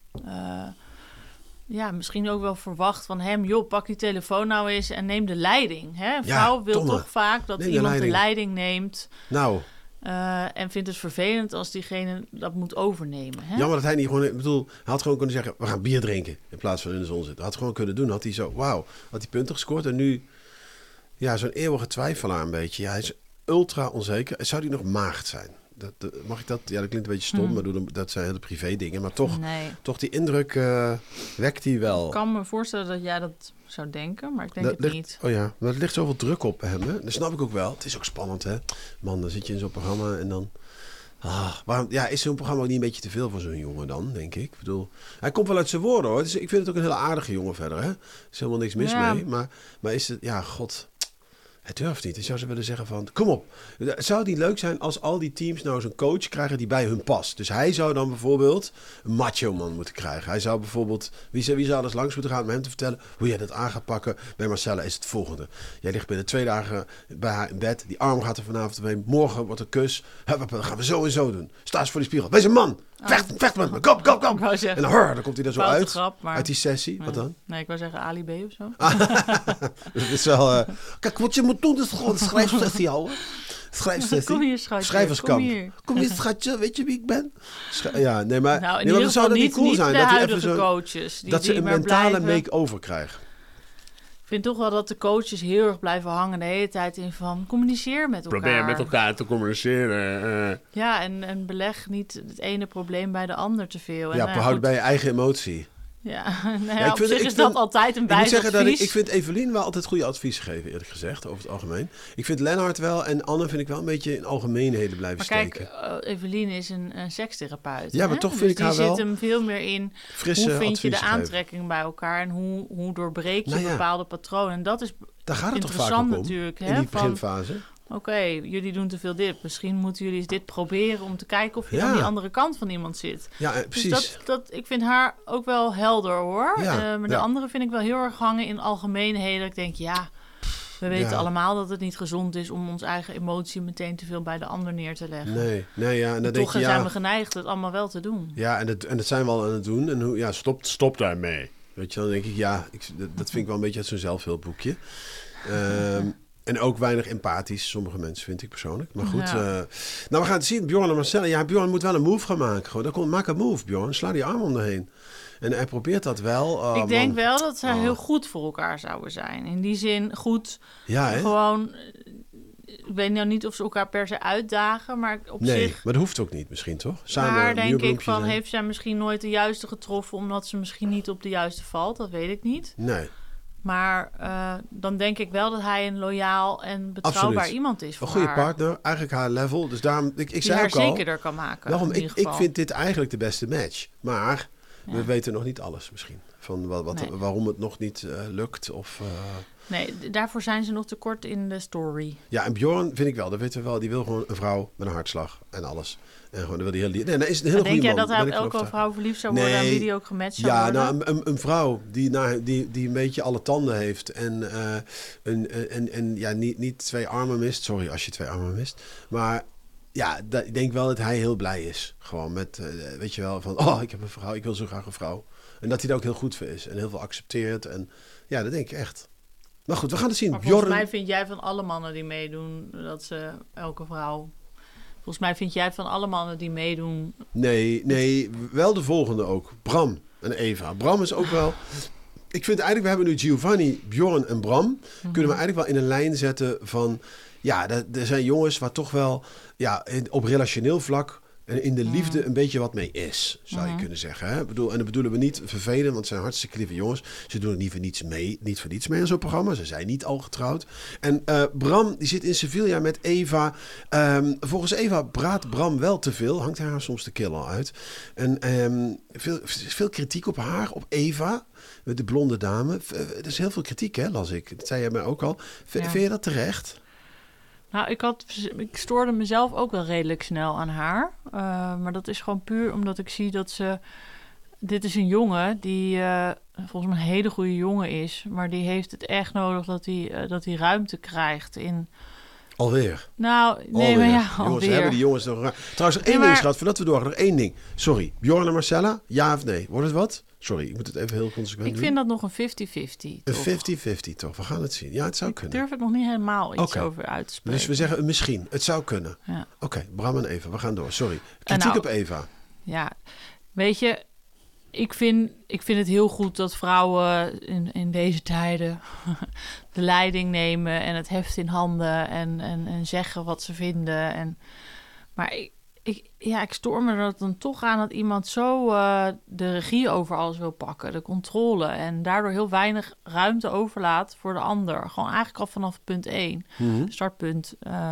uh, ja, misschien ook wel verwacht van hem, joh, pak die telefoon nou eens en neem de leiding. Hè? Een Ja, vrouw wil domme. toch vaak dat Neem de iemand de leiding. leiding neemt. Nou, Uh, en vindt het vervelend als diegene dat moet overnemen. Hè? jammer dat hij niet gewoon... Ik bedoel, hij had gewoon kunnen zeggen, we gaan bier drinken. In plaats van in de zon zitten. Had gewoon kunnen doen. Had hij zo, wauw, had hij punten gescoord. En nu, ja, zo'n eeuwige twijfelaar een beetje. Ja, hij is ultra onzeker. Zou hij nog maagd zijn? Dat, dat, mag ik dat? Ja, dat klinkt een beetje stom, Hmm. maar doe dan, dat zijn hele privé dingen. Maar toch, Nee. toch die indruk uh, wekt hij wel. Ik kan me voorstellen dat jij dat zou denken, maar ik denk dat het ligt, niet. Oh ja, maar er ligt zoveel druk op hem, hè? Dat snap ik ook wel. Het is ook spannend, hè? Man, dan zit je in zo'n programma en dan... Ah, waarom, ja, is zo'n programma ook niet een beetje te veel voor zo'n jongen dan, denk ik? Ik bedoel, hij komt wel uit zijn woorden, hoor. Dus ik vind het ook een hele aardige jongen verder, hè? Er is helemaal niks mis Ja. mee. Maar, maar is het... Ja, god... Hij durft niet. Ik zou ze willen zeggen van... Kom op. Zou het niet leuk zijn als al die teams nou eens een coach krijgen die bij hun past? Dus hij zou dan bijvoorbeeld een macho man moeten krijgen. Hij zou bijvoorbeeld... Wie zou, wie zou alles langs moeten gaan om hem te vertellen hoe jij dat aan gaat pakken? Bij Marcella is het volgende. Jij ligt binnen twee dagen bij haar in bed. Die arm gaat er vanavond mee. Morgen wordt een kus. Dat gaan we zo en zo doen. Sta eens voor die spiegel. Wees een man. Vecht, vecht met me. Kom, kom, kom. Ik wou zeggen, En dan, hor, dan komt hij er zo foute uit. grap, maar- Uit die sessie. Ja. Wat dan? Nee, ik wou zeggen Ali B of zo. Dat is wel... Uh... Kijk, wat je moet doen is gewoon een schrijfsessie houden. Schrijfsessie. Kom hier, schatje. Schrijverskamp. Kom hier. Kom hier, schatje. Weet je wie ik ben? Sch- ja, nee, maar... Nou, in nee, maar ieder zou geval dat niet, niet cool niet zijn? de Dat, hij huidige even zo, coaches. Die, dat ze die een maar mentale blijven. make-over krijgen. Ik vind toch wel dat de coaches heel erg blijven hangen de hele tijd in van communiceer met elkaar. Probeer met elkaar te communiceren. Uh. Ja, en, en beleg niet het ene probleem bij de ander te veel. En, Ja, nou, behoud goed. bij je eigen emotie. Ja, nou ja, Ja, ik op vind- zich ik is vind- dat altijd een Ik moet zeggen dat ik, wijsadvies. ik vind Evelien wel altijd goede advies geven, eerlijk gezegd, over het algemeen. Ik vind Lennart wel en Anne vind ik wel een beetje in algemeenheden blijven Maar kijk, steken. uh, Evelien is een, een sekstherapeut. Ja, maar hè? toch vind Dus ik die haar zit wel hem veel meer in Frisse hoe vind je de adviezen geven. aantrekking bij elkaar en hoe, hoe doorbreek je Nou ja. bepaalde patronen. En dat is Daar gaat het toch vaak interessant ook om, natuurlijk. in Hè? die Van, beginfase. oké, jullie doen te veel dit. Misschien moeten jullie eens dit proberen om te kijken of je Ja. aan die andere kant van iemand zit. Ja, eh, precies. Dus dat, dat, ik vind haar ook wel helder hoor. Ja, Eh, maar de ja. andere vind ik wel heel erg hangen in algemeenheden. Ik denk, ja, we weten Ja. allemaal dat het niet gezond is om ons eigen emotie meteen te veel bij de ander neer te leggen. Nee, nee, ja, en dan denk Toch je, zijn ja, we geneigd het allemaal wel te doen. ja en, het, en dat zijn we al aan het doen. En hoe, ja, stop, stop daarmee. Weet je, dan denk ik, ja, ik, dat, dat vind ik wel een beetje uit zo'n zelfhulpboekje. Um, En ook weinig empathisch, sommige mensen vind ik persoonlijk. Maar goed, Ja. uh, nou we gaan het zien. Bjorn en Marcella, ja, Bjorn moet wel een move gaan maken. Gewoon. Dan komt, maak een move, Bjorn. Sla die arm om de heen. En hij probeert dat wel. Oh, ik denk man. wel dat ze Oh. heel goed voor elkaar zouden zijn. In die zin goed, Ja, hè? gewoon... Ik weet nou niet of ze elkaar per se uitdagen, maar op Nee, zich... maar dat hoeft ook niet misschien, toch? Samen maar een denk ik muurbloempje van, zijn. heeft zij misschien nooit de juiste getroffen... omdat ze misschien niet op de juiste valt? Dat weet ik niet. Nee, Maar uh, dan denk ik wel dat hij een loyaal en betrouwbaar Absoluut. iemand is voor een goede haar. partner. Eigenlijk haar level. Dus daarom, ik, ik Die zei haar ook al... zekerder kan maken, Daarom, in ik, ieder ik geval. vind dit eigenlijk de beste match. Maar Ja. we weten nog niet alles misschien. Van wat, wat, Nee. waarom het nog niet uh, lukt. Of, uh... Nee, d- daarvoor zijn ze nog te kort in de story. Ja, en Bjorn vind ik wel. Dat weten we wel. Die wil gewoon een vrouw met een hartslag en alles. En gewoon, dan wil die heel... Nee, dat is een hele Maar denk goede jij man. dat hij Ben op ik elke overtuigd. vrouw verliefd zou worden... Nee. en wie die ook gematcht zou Ja, worden? nou, een, een, een vrouw die, nou, die, die een beetje alle tanden heeft en, uh, een, en, en ja, niet, niet twee armen mist. Sorry als je twee armen mist. Maar ja, dat, ik denk wel dat hij heel blij is. Gewoon met, uh, weet je wel, van oh, ik heb een vrouw, ik wil zo graag een vrouw. En dat hij daar ook heel goed voor is en heel veel accepteert. En ja, dat denk ik echt. Maar goed, we gaan het zien. Maar volgens Bjorn... mij vind jij van alle mannen die meedoen... dat ze elke vrouw... Volgens mij vind jij van alle mannen die meedoen... Nee, nee, wel de volgende ook. Bram en Eva. Bram is ook wel... Ik vind eigenlijk, we hebben nu Giovanni, Bjorn en Bram. Mm-hmm. Kunnen we eigenlijk wel in een lijn zetten van... Ja, er, er zijn jongens waar toch wel ja, in, op relationeel vlak... en in de liefde een beetje wat mee is, zou je Mm-hmm. kunnen zeggen. Hè? Ik bedoel, en dat bedoelen we niet vervelen, want het zijn hartstikke lieve jongens. Ze doen er niet voor niets mee, niet voor niets mee aan zo'n programma. Ze zijn niet al getrouwd. En uh, Bram, die zit in Sevilla met Eva. Um, volgens Eva braadt Bram wel te veel. Hangt hij haar soms de keel al uit. En um, veel, veel kritiek op haar, op Eva... de blonde dame. Er is heel veel kritiek, hè, las ik. Dat zei jij mij ook al. V- Ja. Vind je dat terecht? Nou, ik, had, ik stoorde mezelf ook wel redelijk snel aan haar. Uh, maar dat is gewoon puur omdat ik zie dat ze... Dit is een jongen die uh, volgens mij een hele goede jongen is. Maar die heeft het echt nodig dat hij, uh, dat hij ruimte krijgt in... Alweer. Nou, nee, Alweer. maar ja, Jongens, alweer. hebben die jongens nog... Trouwens, nog één Nee, ding, maar- schat, voordat we doorgaan. Nog één ding. Sorry. Bjorn en Marcella, ja of nee? Wordt het wat? Sorry, ik moet het even heel consequent Ik doen. vind dat nog een vijftig-vijftig. Een toch? vijftig-vijftig, toch? We gaan het zien. Ja, het zou Ik kunnen. durf het nog niet helemaal iets Oké. over uit te spreken. Dus we zeggen een misschien. Het zou kunnen. Ja. Oké, okay, Bram en Eva, we gaan door. Sorry. Kritiek nou- op Eva. Ja, weet je, ik vind, ik vind het heel goed dat vrouwen in, in deze tijden de leiding nemen en het heft in handen en, en, en zeggen wat ze vinden. En, maar ik, ik, ja, ik stoor me er dan toch aan dat iemand zo uh, de regie over alles wil pakken, de controle. En daardoor heel weinig ruimte overlaat voor de ander. Gewoon eigenlijk al vanaf punt één, Mm-hmm. startpunt. Uh,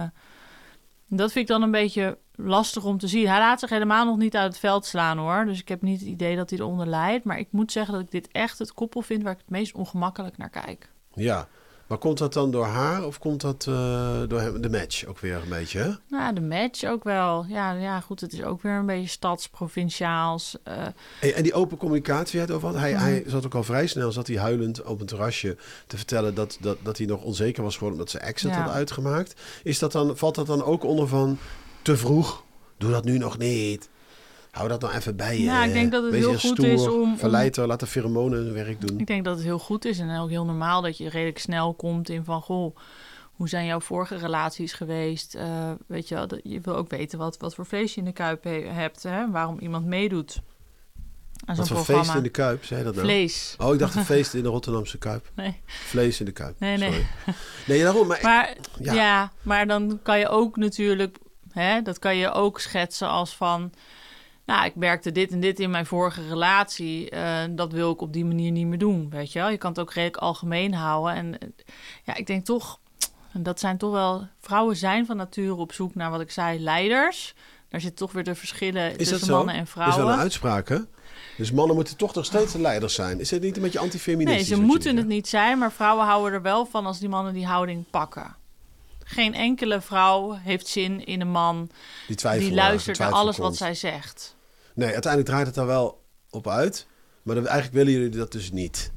dat vind ik dan een beetje lastig om te zien. Hij laat zich helemaal nog niet uit het veld slaan, hoor. Dus ik heb niet het idee dat hij eronder lijdt. Maar ik moet zeggen dat ik dit echt het koppel vind waar ik het meest ongemakkelijk naar kijk. Ja, maar komt dat dan door haar of komt dat uh, door hem, de match ook weer een beetje, hè? Nou, de match ook wel. Ja, ja, goed, het is ook weer een beetje stadsprovinciaals. Uh, En, en die open communicatie, het over had. Hij, Mhm. hij zat ook al vrij snel, zat hij huilend op een terrasje te vertellen dat, dat, dat hij nog onzeker was geworden omdat ze exit Ja. had uitgemaakt. Is dat dan, valt dat dan ook onder van te vroeg? Doe dat nu nog niet. Hou dat nou even bij je. Nou, ik denk dat het Wees heel eens goed stoer, is om- om- Verleid haar, laat de pheromonen hun werk doen. ik denk dat het heel goed is en ook heel normaal dat je redelijk snel komt in van... goh, hoe zijn jouw vorige relaties geweest? Uh, weet je wel, dat- je wil ook weten wat, wat voor vlees je in de kuip he- hebt, hè? Waarom iemand meedoet. aan zo'n Wat voor programma. feest in de Kuip, zei je dat nou? Vlees. Oh, ik dacht een feest in de Rotterdamse Kuip. Nee. Vlees in de Kuip, Nee, nee. sorry. Nee, daarom. Maar, Maar ja. ja. maar dan kan je ook natuurlijk, hè, dat kan je ook schetsen als van, nou, ik merkte dit en dit in mijn vorige relatie, uh, dat wil ik op die manier niet meer doen, weet je wel. Je kan het ook redelijk algemeen houden. En uh, ja, ik denk toch, en dat zijn toch wel, vrouwen zijn van nature op zoek naar, wat ik zei, leiders. Daar zitten toch weer de verschillen Is tussen dat zo? mannen en vrouwen. Dat is wel een uitspraak, hè? Dus mannen moeten toch nog steeds de leiders zijn. Is het niet een beetje antifeministisch? Nee, ze moeten het niet zijn, maar vrouwen houden er wel van als die mannen die houding pakken. Geen enkele vrouw heeft zin in een man die, twijfel, die luistert naar alles komt. wat zij zegt. Nee, uiteindelijk draait het daar wel op uit. Maar dan, eigenlijk willen jullie dat dus niet.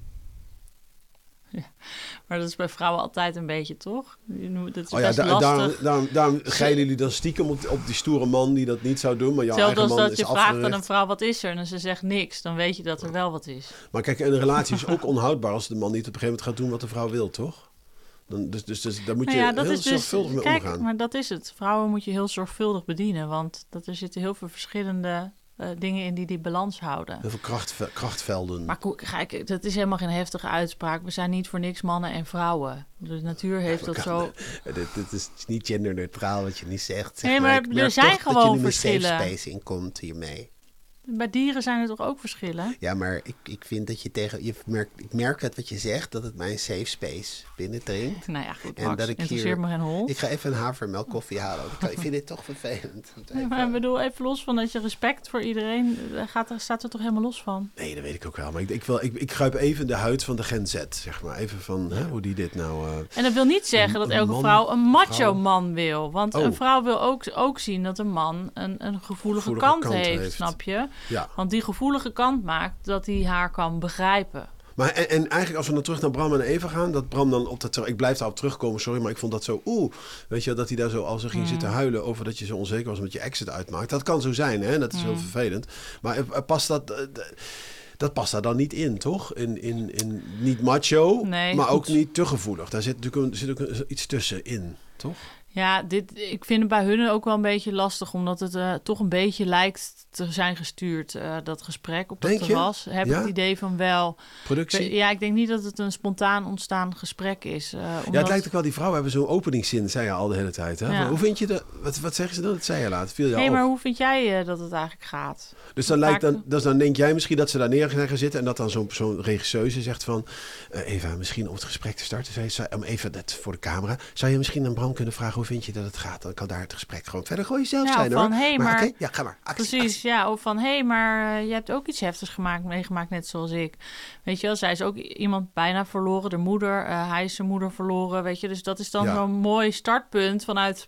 Ja, maar dat is bij vrouwen altijd een beetje, toch? Dat is oh ja, best da- lastig. daarom, daarom, daarom geilen jullie dan stiekem op, op die stoere man die dat niet zou doen. Maar jouw Hetzelfde eigen als man dat is je vraagt aan afgericht. een vrouw, wat is er? En ze zegt niks, dan weet je dat er wel wat is. Maar kijk, een relatie is ook onhoudbaar als de man niet op een gegeven moment gaat doen wat de vrouw wil, toch? Dan, dus, dus, dus daar moet je Nou ja, dat heel is dus, zorgvuldig mee kijk, omgaan. maar dat is het. Vrouwen moet je heel zorgvuldig bedienen, want dat er zitten heel veel verschillende uh, dingen in die die balans houden. Heel veel kracht, krachtvelden. Maar kijk, dat is helemaal geen heftige uitspraak. We zijn niet voor niks mannen en vrouwen. De natuur heeft dat zo. Dit, dit is niet genderneutraal wat je niet zegt. Zeg nee, maar, maar. Ik merk er zijn toch gewoon dat je verschillen. safe space in komt hiermee. Bij dieren zijn er toch ook verschillen? Ja, maar ik, ik vind dat je tegen... Je merkt, ik merk het wat je zegt, dat het mijn safe space binnendringt. Nou ja, goed, en Max, dat ik interesseert hier, me geen hol. Ik ga even een havermelk koffie halen. Ik vind dit toch vervelend. Ja, maar ik bedoel, even los van dat je respect voor iedereen... Gaat er, staat er toch helemaal los van? Nee, dat weet ik ook wel. Maar ik, ik, wil, ik, ik grijp even de huid van de Gen Z, zeg maar. Even van hè, hoe die dit nou... Uh, en dat wil niet zeggen een, dat een elke man, vrouw een macho vrouw. man wil. Want oh. een vrouw wil ook, ook zien dat een man een, een gevoelige, gevoelige kant, kant heeft, heeft, snap je? Ja. Want die gevoelige kant maakt dat hij haar kan begrijpen. Maar en, en eigenlijk als we dan terug naar Bram en Eva gaan, dat Bram dan op dat, ik blijf daarop terugkomen, sorry, maar ik vond dat zo, oeh, weet je, dat hij daar zo als er ging mm. zitten huilen over dat je zo onzeker was met je exit uitmaakt. Dat kan zo zijn, hè? Dat is mm. heel vervelend. Maar uh, past dat, uh, dat past daar dan niet in, toch? In, in, in niet macho, nee, maar goed. ook niet te gevoelig. Daar zit natuurlijk een, zit ook een, iets tussenin, toch? Ja, dit, ik vind het bij hun ook wel een beetje lastig, omdat het uh, toch een beetje lijkt te zijn gestuurd, uh, dat gesprek op dat denk terras. Je? Heb ja? het idee van wel. Productie? Ja, ik denk niet dat het een spontaan ontstaan gesprek is. Uh, omdat... Ja, het lijkt ook wel, die vrouwen hebben zo'n openingszin, zei je al de hele tijd. Hè? Ja. Hoe vind je dat? Wat, wat zeggen ze dan? Dat zei je laat. Viel je hey, op. maar hoe vind jij uh, dat het eigenlijk gaat? Dus dan, lijkt dan, dus dan denk jij misschien dat ze daar neer gaan zitten en dat dan zo'n zo'n regisseuse zegt van uh, Eva, misschien om het gesprek te starten, zei, om even dat voor de camera, zou je misschien aan Bram kunnen vragen hoe vind je dat het gaat? Dan kan daar het gesprek gewoon verder gewoon jezelf ja, zijn van, hoor. Hey, maar maar okay, ja, ga maar. Actie, precies, actie. ja. Of van, hé, hey, maar uh, je hebt ook iets heftigs gemaakt, meegemaakt, net zoals ik. Weet je wel, zij is ook iemand bijna verloren, de moeder. Uh, hij is zijn moeder verloren, weet je. Dus dat is dan ja. zo'n mooi startpunt vanuit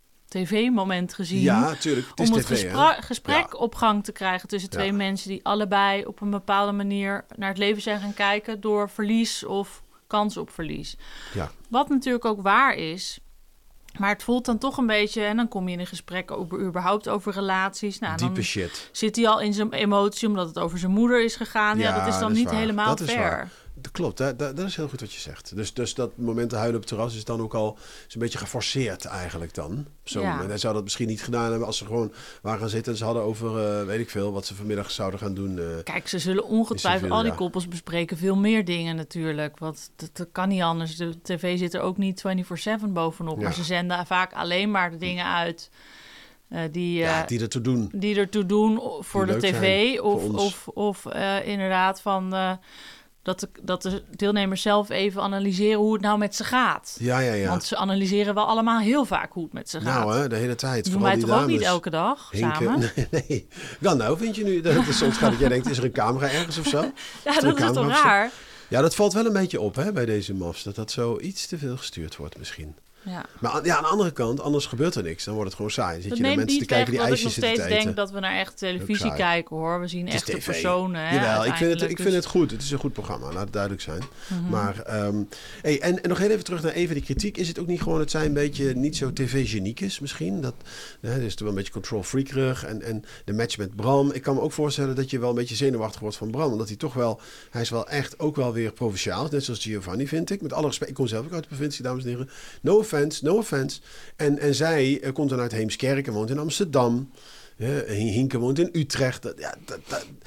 tv-moment gezien. Ja, tuurlijk. Het is om het tv, gespra- gesprek ja. op gang te krijgen tussen twee ja. mensen die allebei op een bepaalde manier naar het leven zijn gaan kijken door verlies of kans op verlies. Ja. Wat natuurlijk ook waar is, maar het voelt dan toch een beetje, en dan kom je in een gesprek over, überhaupt over relaties. Nou, Diepe dan shit. Zit hij al in zijn emotie omdat het over zijn moeder is gegaan. Ja, ja dat is dan dat is niet waar. helemaal dat is fair. Waar. Dat klopt, dat, dat, dat is heel goed wat je zegt. Dus, dus dat moment te huilen op het terras is dan ook al is een beetje geforceerd eigenlijk dan. Zo, ja. En hij zou dat misschien niet gedaan hebben als ze gewoon waren gaan zitten en ze hadden over, uh, weet ik veel, wat ze vanmiddag zouden gaan doen. Uh, Kijk, ze zullen ongetwijfeld, al die koppels bespreken veel meer dingen natuurlijk. Want dat, dat kan niet anders. De tv zit er ook niet vierentwintig zeven bovenop. Ja. Maar ze zenden vaak alleen maar de dingen uit Uh, die, uh, ja, die ertoe doen. Die ertoe doen voor die de tv. Zijn, of of, of uh, inderdaad van uh, dat, de, dat de deelnemers zelf even analyseren hoe het nou met ze gaat. Ja, ja, ja. Want ze analyseren wel allemaal heel vaak hoe het met ze gaat. Nou, hè, de hele tijd. Doen wij toch dames. Ook niet elke dag Hinken. Samen? Nee, nee. Dan nou, vind je nu dat het soms gaat dat jij denkt, is er een camera ergens of zo? Ja, dat is toch raar? Ja, dat valt wel een beetje op hè, bij deze mafs. Dat dat zo iets te veel gestuurd wordt misschien. Ja. Maar ja, aan de andere kant, anders gebeurt er niks. Dan wordt het gewoon saai. Dan zit dat je naar mensen te kijken die ijsjes zitten te eten. Ik nog steeds denk dat we naar echt televisie kijken, hoor. We zien echte personen. Hè, Jawel, ik vind, het, ik dus... vind het goed. Het is een goed programma, laat het duidelijk zijn. Mm-hmm. Maar, um, hey, en, en nog heel even terug naar even die kritiek. Is het ook niet gewoon dat zij een beetje niet zo tv-geniek is misschien? Dat, hè, dus er wel een beetje control-freakerig. En, en de match met Bram. Ik kan me ook voorstellen dat je wel een beetje zenuwachtig wordt van Bram. Omdat hij toch wel, hij is wel echt ook wel weer provinciaal. Net zoals Giovanni, vind ik. Met alle respect, ik kom zelf ook uit de provincie, dames en heren. No offense, no offense. En, en zij uh, komt dan uit Heemskerk en woont in Amsterdam. Uh, Hinke woont in Utrecht. Dat, ja, dat, dat,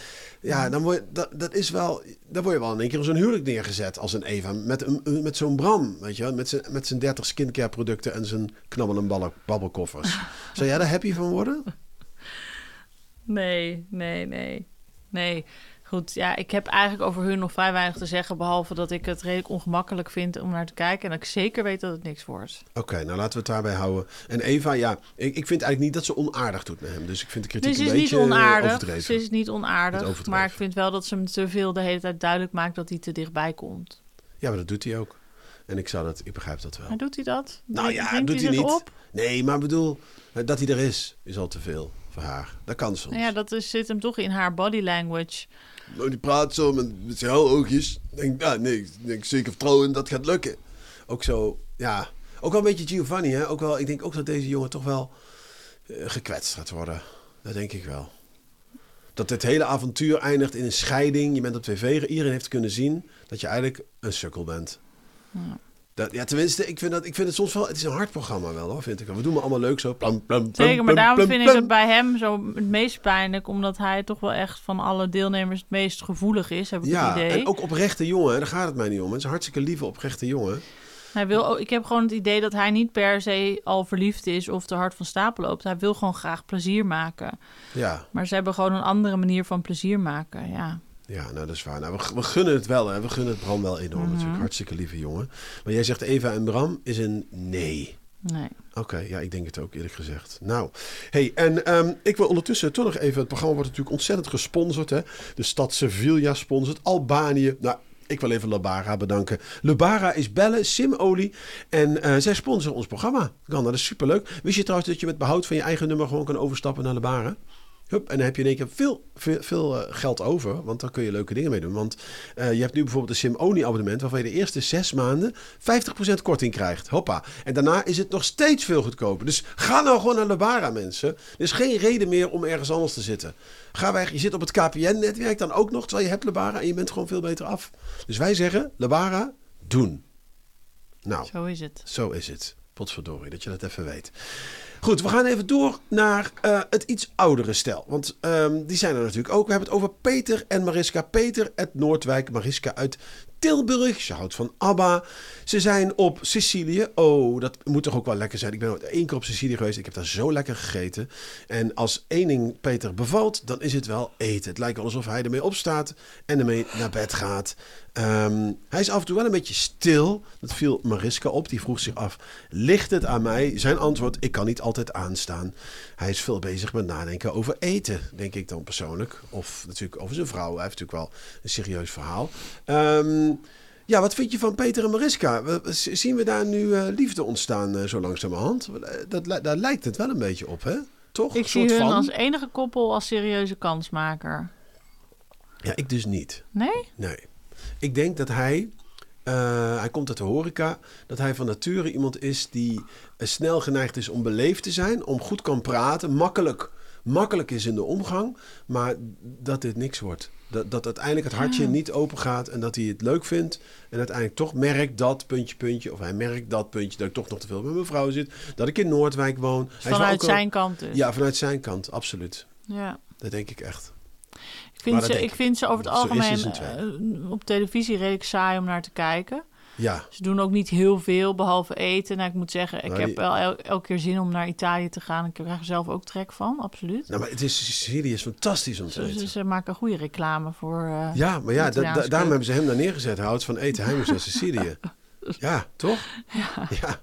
Ja, dan word je, dat, dat is wel, dan word je wel in één keer zo'n huwelijk neergezet als een Eva. Met, een, met zo'n Bram, weet je wel. Met zijn, met zijn dertig skincare producten en zijn knabbel- en ballen- babbelkoffers. Zou jij daar happy van worden? Nee, nee, nee. Nee. Goed, ja, ik heb eigenlijk over hun nog vrij weinig te zeggen, behalve dat ik het redelijk ongemakkelijk vind om naar te kijken en dat ik zeker weet dat het niks wordt. Oké, okay, nou laten we het daarbij houden. En Eva, ja, ik, ik vind eigenlijk niet dat ze onaardig doet met hem. Dus ik vind de kritiek Dus een is beetje niet onaardig. overdreven. Ze is niet onaardig, overdreven. maar ik vind wel dat ze hem te veel de hele tijd duidelijk maakt dat hij te dichtbij komt. Ja, maar dat doet hij ook. En ik zou dat, ik begrijp dat wel. Maar doet hij dat? Nou ja, Drinkt doet hij zich niet. op? Nee, maar ik bedoel, dat hij er is, is al te veel voor haar. Dat kan soms. Nou ja, dat is, zit hem toch in haar body language. Nou, die praat zo met, met zijn oogjes. Denk, ja, nee, ik denk zeker vertrouwen dat gaat lukken. Ook zo, ja. Ook wel een beetje Giovanni, hè. Ook wel, ik denk ook dat deze jongen toch wel uh, gekwetst gaat worden. Dat denk ik wel. Dat dit hele avontuur eindigt in een scheiding. Je bent op tv, iedereen heeft kunnen zien dat je eigenlijk een sukkel bent. Ja. Dat, ja, tenminste, ik vind, dat, ik vind het soms wel... Het is een hard programma wel, hoor, vind ik. We doen maar allemaal leuk zo. Plam, plam, plam, Zeker, maar plam, daarom plam, vind plam. ik het bij hem zo het meest pijnlijk, omdat hij toch wel echt van alle deelnemers het meest gevoelig is, heb ik Ja, het idee. en ook oprechte jongen, hè, daar gaat het mij niet om. Het is een hartstikke lieve, oprechte jongen. Hij wil, ook- ik heb gewoon het idee dat hij niet per se al verliefd is of te hard van stapel loopt. Hij wil gewoon graag plezier maken. Ja, Maar ze hebben gewoon een andere manier van plezier maken, ja. ja, nou dat is waar. Nou, we, we gunnen het wel, hè. We gunnen het Bram wel enorm Mhm. natuurlijk. Hartstikke lieve jongen. Maar jij zegt Eva en Bram is een nee. Nee. Oké, ja, ik denk het ook eerlijk gezegd. Nou, hey, en um, ik wil ondertussen toch nog even... Het programma wordt natuurlijk ontzettend gesponsord, hè. De stad Sevilla sponsort, Albanië... Nou, ik wil even Lebara bedanken. Lebara is bellen, simolie. En uh, zij sponsoren ons programma. Kan, dat is superleuk. Wist je trouwens dat je met behoud van je eigen nummer gewoon kan overstappen naar Lebara? Hup, en dan heb je in één keer veel, veel, veel uh, geld over. Want dan kun je leuke dingen mee doen. Want uh, je hebt nu bijvoorbeeld een Simonie abonnement... waarvan je de eerste zes maanden vijftig procent korting krijgt. Hoppa. En daarna is het nog steeds veel goedkoper. Dus ga nou gewoon naar Lebara, mensen. Er is geen reden meer om ergens anders te zitten. Ga weg. Je zit op het K P N-netwerk dan ook nog... terwijl je hebt Lebara en je bent gewoon veel beter af. Dus wij zeggen, Lebara, doen. Nou, Zo is het. zo is het. Potverdorie, dat je dat even weet. Goed, we gaan even door naar uh, het iets oudere stel. Want um, die zijn er natuurlijk ook. We hebben het over Peter en Mariska. Peter uit Noordwijk, Mariska uit Tilburg. Ze houdt van ABBA. Ze zijn op Sicilië. Oh, dat moet toch ook wel lekker zijn. Ik ben ooit één keer op Sicilië geweest. Ik heb daar zo lekker gegeten. En als één ding Peter bevalt, dan is het wel eten. Het lijkt wel alsof hij ermee opstaat en ermee naar bed gaat. Um, hij is af en toe wel een beetje stil. Dat viel Mariska op. Die vroeg zich af, ligt het aan mij? Zijn antwoord, ik kan niet altijd aanstaan. Hij is veel bezig met nadenken over eten, denk ik dan persoonlijk. Of natuurlijk over zijn vrouw. Hij heeft natuurlijk wel een serieus verhaal. Um, ja, wat vind je van Peter en Mariska? We, zien we daar nu uh, liefde ontstaan uh, zo langzamerhand? Dat, dat, daar lijkt het wel een beetje op, hè? Toch? Ik Een zie soort hun van... als enige koppel als serieuze kansmaker. Ja, ik dus niet. Nee? Nee. Ik denk dat hij, uh, hij komt uit de horeca, dat hij van nature iemand is die uh, snel geneigd is om beleefd te zijn, om goed kan praten, makkelijk, makkelijk is in de omgang, maar dat dit niks wordt. Dat, dat uiteindelijk het hartje Ja. niet open gaat en dat hij het leuk vindt en uiteindelijk toch merkt dat, puntje, puntje, of hij merkt dat, puntje, dat ik toch nog te veel met mijn vrouw zit, dat ik in Noordwijk woon. Hij is wel Vanuit ook wel- zijn kant dus. Ja, vanuit zijn kant, absoluut. Ja. Dat denk ik echt. Ik vind, Maar dat ze, denk ik vind ze over het Zo is het algemeen in twee. uh, op televisie redelijk saai om naar te kijken. Ja, Ze doen ook niet heel veel, behalve eten. Nou, ik moet zeggen, ik Nou, heb die- wel el- elke keer zin om naar Italië te gaan. Ik krijg er zelf ook trek van, absoluut. nou, maar het is, Sicilië is fantastisch om te Ze, eten. ze, ze maken goede reclame voor... uh, Ja, maar ja, da- da- Italiaanse daarom keuken. hebben ze hem daar neergezet. Hij houdt van eten. Hij moest naar Sicilië. Ja, toch? Ja. Ja.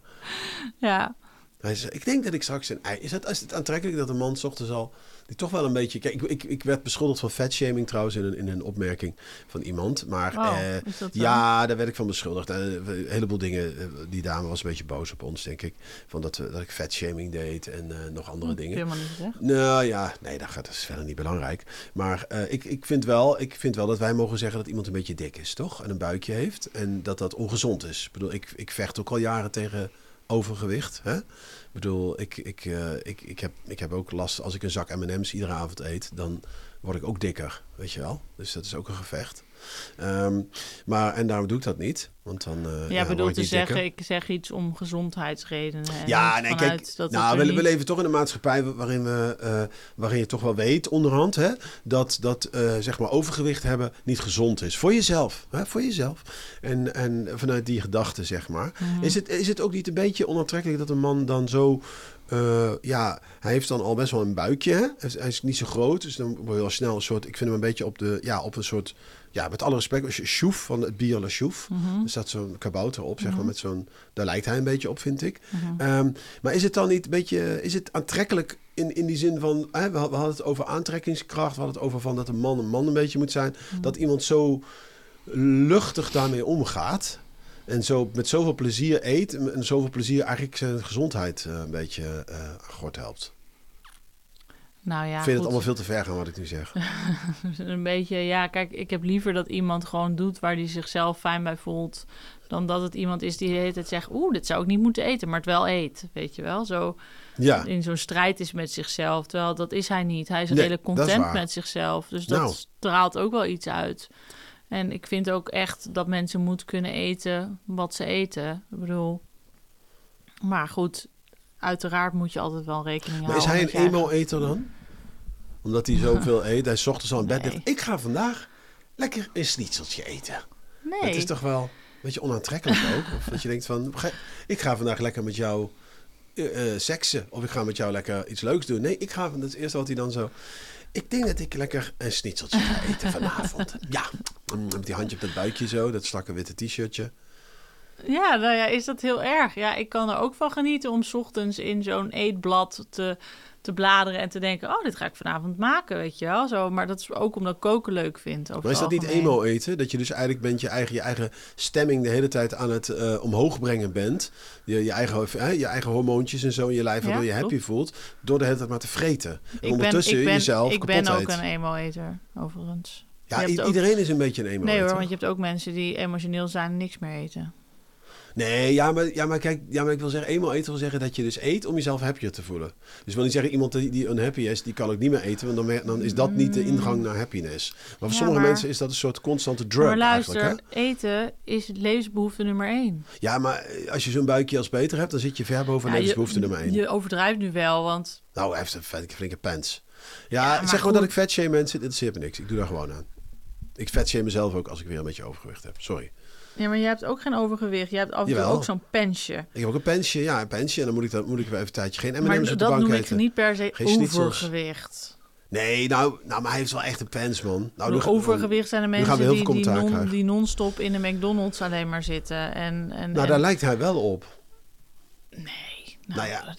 ja. Hij zei, ik denk dat ik straks een ei... Is het, is het aantrekkelijk dat een man 's ochtends al... Die toch wel een beetje... Kijk, ik, ik, ik werd beschuldigd van fatshaming trouwens in een, in een opmerking van iemand. Maar Oh, eh, is dat zo? ja, daar werd ik van beschuldigd. Eh, een heleboel dingen. eh, Die dame was een beetje boos op ons, denk ik. Van dat, we- dat ik fatshaming deed en eh, nog andere Dat heb dingen. ik helemaal niet gezegd. Nou ja, nee, dat, gaat, dat is verder niet belangrijk. Maar uh, ik, ik, vind wel, ik vind wel dat wij mogen zeggen dat iemand een beetje dik is, toch? En een buikje heeft. En dat dat ongezond is. Ik bedoel, ik, ik vecht ook al jaren tegen overgewicht. Hè? Ik bedoel, ik, ik, uh, ik, ik, heb, ik heb ook last als ik een zak M en M's iedere avond eet. Dan word ik ook dikker, weet je wel. Dus dat is ook een gevecht. Um, maar, en daarom doe ik dat niet. Want dan, uh, ja, ja, bedoel te zeggen, dikker. ik zeg iets om gezondheidsredenen. En ja, nee, kijk, dat nou, we, niet... we leven toch in een maatschappij waarin, we, uh, waarin je toch wel weet, onderhand, hè, dat, dat uh, zeg maar overgewicht hebben niet gezond is. Voor jezelf, hè, voor jezelf. En, en vanuit die gedachte, zeg maar. Mm-hmm. Is het, is het ook niet een beetje onaantrekkelijk dat een man dan zo... Uh, ja, hij heeft dan al best wel een buikje, hè? Hij, is, hij is niet zo groot, dus dan word je al snel een soort... Ik vind hem een beetje op de, ja, op een soort... Ja, met alle respect, Sjoef van het Bier La Sjoef. Mm-hmm. Er staat zo'n kabouter op, zeg maar, mm-hmm. met zo'n... Daar lijkt hij een beetje op, vind ik. Mm-hmm. Um, maar is het dan niet een beetje... Is het aantrekkelijk in, in die zin van... Hè, we hadden het over aantrekkingskracht. We hadden het over van dat een man een man een beetje moet zijn. Mm-hmm. Dat iemand zo luchtig daarmee omgaat... En zo met zoveel plezier eet en zoveel plezier eigenlijk zijn gezondheid uh, een beetje uh, aan gort helpt. Nou ja, ik vind goed. Het allemaal veel te ver gaan wat ik nu zeg. Een beetje, ja, kijk, ik heb liever dat iemand gewoon doet waar hij zichzelf fijn bij voelt, dan dat het iemand is die de hele tijd zegt, oeh, dit zou ik niet moeten eten, maar het wel eet, weet je wel. Zo ja. In zo'n strijd is met zichzelf, terwijl dat is hij niet. Hij is nee, redelijk content met zichzelf, dus dat nou. straalt ook wel iets uit. En ik vind ook echt dat mensen moeten kunnen eten wat ze eten. Ik bedoel, maar goed, uiteraard moet je altijd wel rekening maar houden. Maar is hij een emo-eter dan? Omdat hij zoveel eet, hij is 's ochtends al in bed. Nee. Dacht, ik ga vandaag lekker een schnitzeltje eten. Nee. Het is toch wel een beetje onaantrekkelijk ook? Of dat je denkt van, ik ga vandaag lekker met jou uh, uh, seksen. Of ik ga met jou lekker iets leuks doen. Nee, ik ga, dat is het eerste wat hij dan zo... Ik denk dat ik lekker een schnitzeltje ga eten vanavond. Ja, met die handje op dat buikje zo, dat strakke witte t-shirtje. Ja, nou ja, is dat heel erg. Ja, ik kan er ook van genieten om 's ochtends in zo'n eetblad te, te bladeren en te denken, oh, dit ga ik vanavond maken, weet je wel. Zo, maar dat is ook omdat ik koken leuk vind. Maar is dat niet emo eten? Dat je dus eigenlijk bent je eigen, je eigen stemming de hele tijd aan het uh, omhoog brengen bent. Je, je, eigen, uh, je eigen hormoontjes en zo in je lijf, waardoor ja, je happy voelt. Door de hele tijd maar te vreten. En ik ondertussen ben, ik ben, jezelf ik kapot ben ook eet. een emo-eter, overigens. Ja, i- ook... iedereen is een beetje een emo-eter. Nee hoor, want je hebt ook mensen die emotioneel zijn en niks meer eten. Nee, ja maar, ja, maar kijk, ja, maar ik wil zeggen, eenmaal eten wil zeggen dat je dus eet om jezelf happier te voelen. Dus ik wil niet zeggen, iemand die, die unhappy is, die kan ook niet meer eten, want dan, dan is dat niet de ingang naar happiness. Maar voor ja, sommige maar, mensen is dat een soort constante drug maar luister, eigenlijk. Hè? Eten is levensbehoefte nummer één. Ja, maar als je zo'n buikje als Peter hebt, dan zit je ver boven ja, levensbehoefte je, nummer één. Je overdrijft nu wel, want... Nou, hij heeft een flinke pants. Ja, ja zeg gewoon dat ik fatshame mensen, dit interesseert me niks. Ik doe daar gewoon aan. Ik fatshame mezelf ook als ik weer een beetje overgewicht heb. Sorry. Ja, maar je hebt ook geen overgewicht. Je hebt af en toe ook zo'n pensje. Ik heb ook een pensje, ja, een pensje. En dan moet ik, dat, moet ik weer even een tijdje geen M en M's maar op de bank dat noem eten. ik niet per se geen overgewicht. Nee, nou, nou, maar hij heeft wel echt een pens, man. Nou, nu, overgewicht zijn de mensen die, die, non, die non-stop in de McDonald's alleen maar zitten. En, en, nou, en... daar lijkt hij wel op. Nee. Nou, nou ja.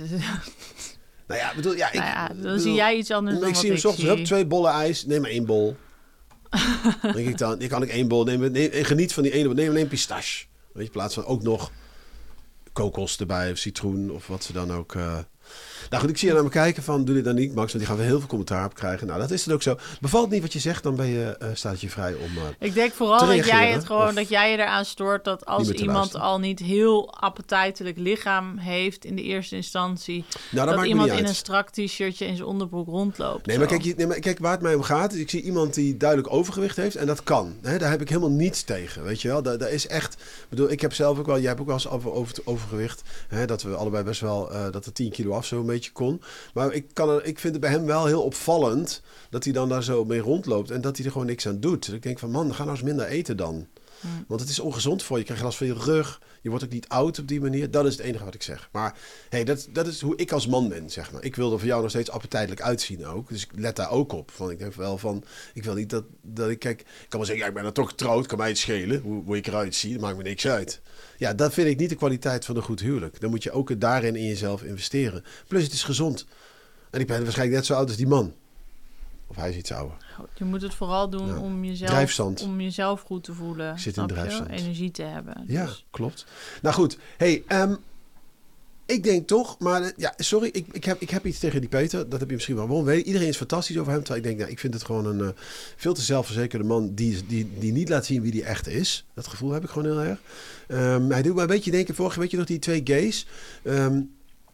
nou ja, bedoel, ja, ik, nou ja, dan bedoel, zie jij iets anders dan ik wat zie hem ik ochtends, zie. Hup, twee bollen ijs. Neem maar één bol. denk ik dan, dan kan ik één bol nemen. Neem, geniet van die ene bol. Neem alleen pistache. Weet je, in plaats van ook nog kokos erbij of citroen of wat ze dan ook... Uh... Nou goed, ik zie je naar me kijken van, doe dit dan niet, Max, want die gaan we heel veel commentaar op krijgen. Nou, dat is het ook zo. Bevalt niet wat je zegt, dan ben je, uh, staat het je vrij om uh, Ik denk vooral dat jij het gewoon, dat jij je eraan stoort dat als iemand luisteren. al niet heel appetijtelijk lichaam heeft in de eerste instantie, nou, dat, dat iemand in een strak t-shirtje in zijn onderbroek rondloopt. Nee, maar kijk, nee, maar kijk, waar het mij om gaat, ik zie iemand die duidelijk overgewicht heeft en dat kan. Hè, daar heb ik helemaal niets tegen, weet je wel. Daar, daar is echt, bedoel, ik heb zelf ook wel, jij hebt ook wel eens over, over, overgewicht, hè, dat we allebei best wel, uh, dat er tien kilo af zo een beetje kon. Maar ik, kan er, ik vind het bij hem wel heel opvallend dat hij dan daar zo mee rondloopt en dat hij er gewoon niks aan doet. Dus ik denk van, man, ga nou eens minder eten dan. Hmm. Want het is ongezond voor je. Je krijgt last van je rug. Je wordt ook niet oud op die manier. Dat is het enige wat ik zeg. Maar hey, dat, dat is hoe ik als man ben, zeg maar. Ik wil er voor jou nog steeds appetijtelijk uitzien ook. Dus ik let daar ook op. Van, ik denk wel van, ik wil niet dat, dat ik, kijk, ik kan wel zeggen, ja, ik ben dan toch getrouwd. Kan mij het schelen. Hoe, hoe ik eruit zie, dat maakt me niks uit. Ja, dat vind ik niet de kwaliteit van een goed huwelijk. Dan moet je ook daarin in jezelf investeren. Plus het is gezond. En ik ben waarschijnlijk net zo oud als die man. Of hij is iets ouder. Je moet het vooral doen ja. om, jezelf, om jezelf goed te voelen. Ik zit in drijfstand. Energie te hebben. Ja, dus. klopt. Nou goed. Hey, um, ik denk toch, maar ja, sorry, ik, ik, heb, ik heb iets tegen die Peter. Dat heb je misschien wel gewoon weten. Iedereen is fantastisch over hem. Terwijl ik denk, nou, ik vind het gewoon een uh, veel te zelfverzekerde man die, die, die niet laat zien wie die echt is. Dat gevoel heb ik gewoon heel erg. Um, hij doet me een beetje denken, vorige weet je nog die twee gays. Um,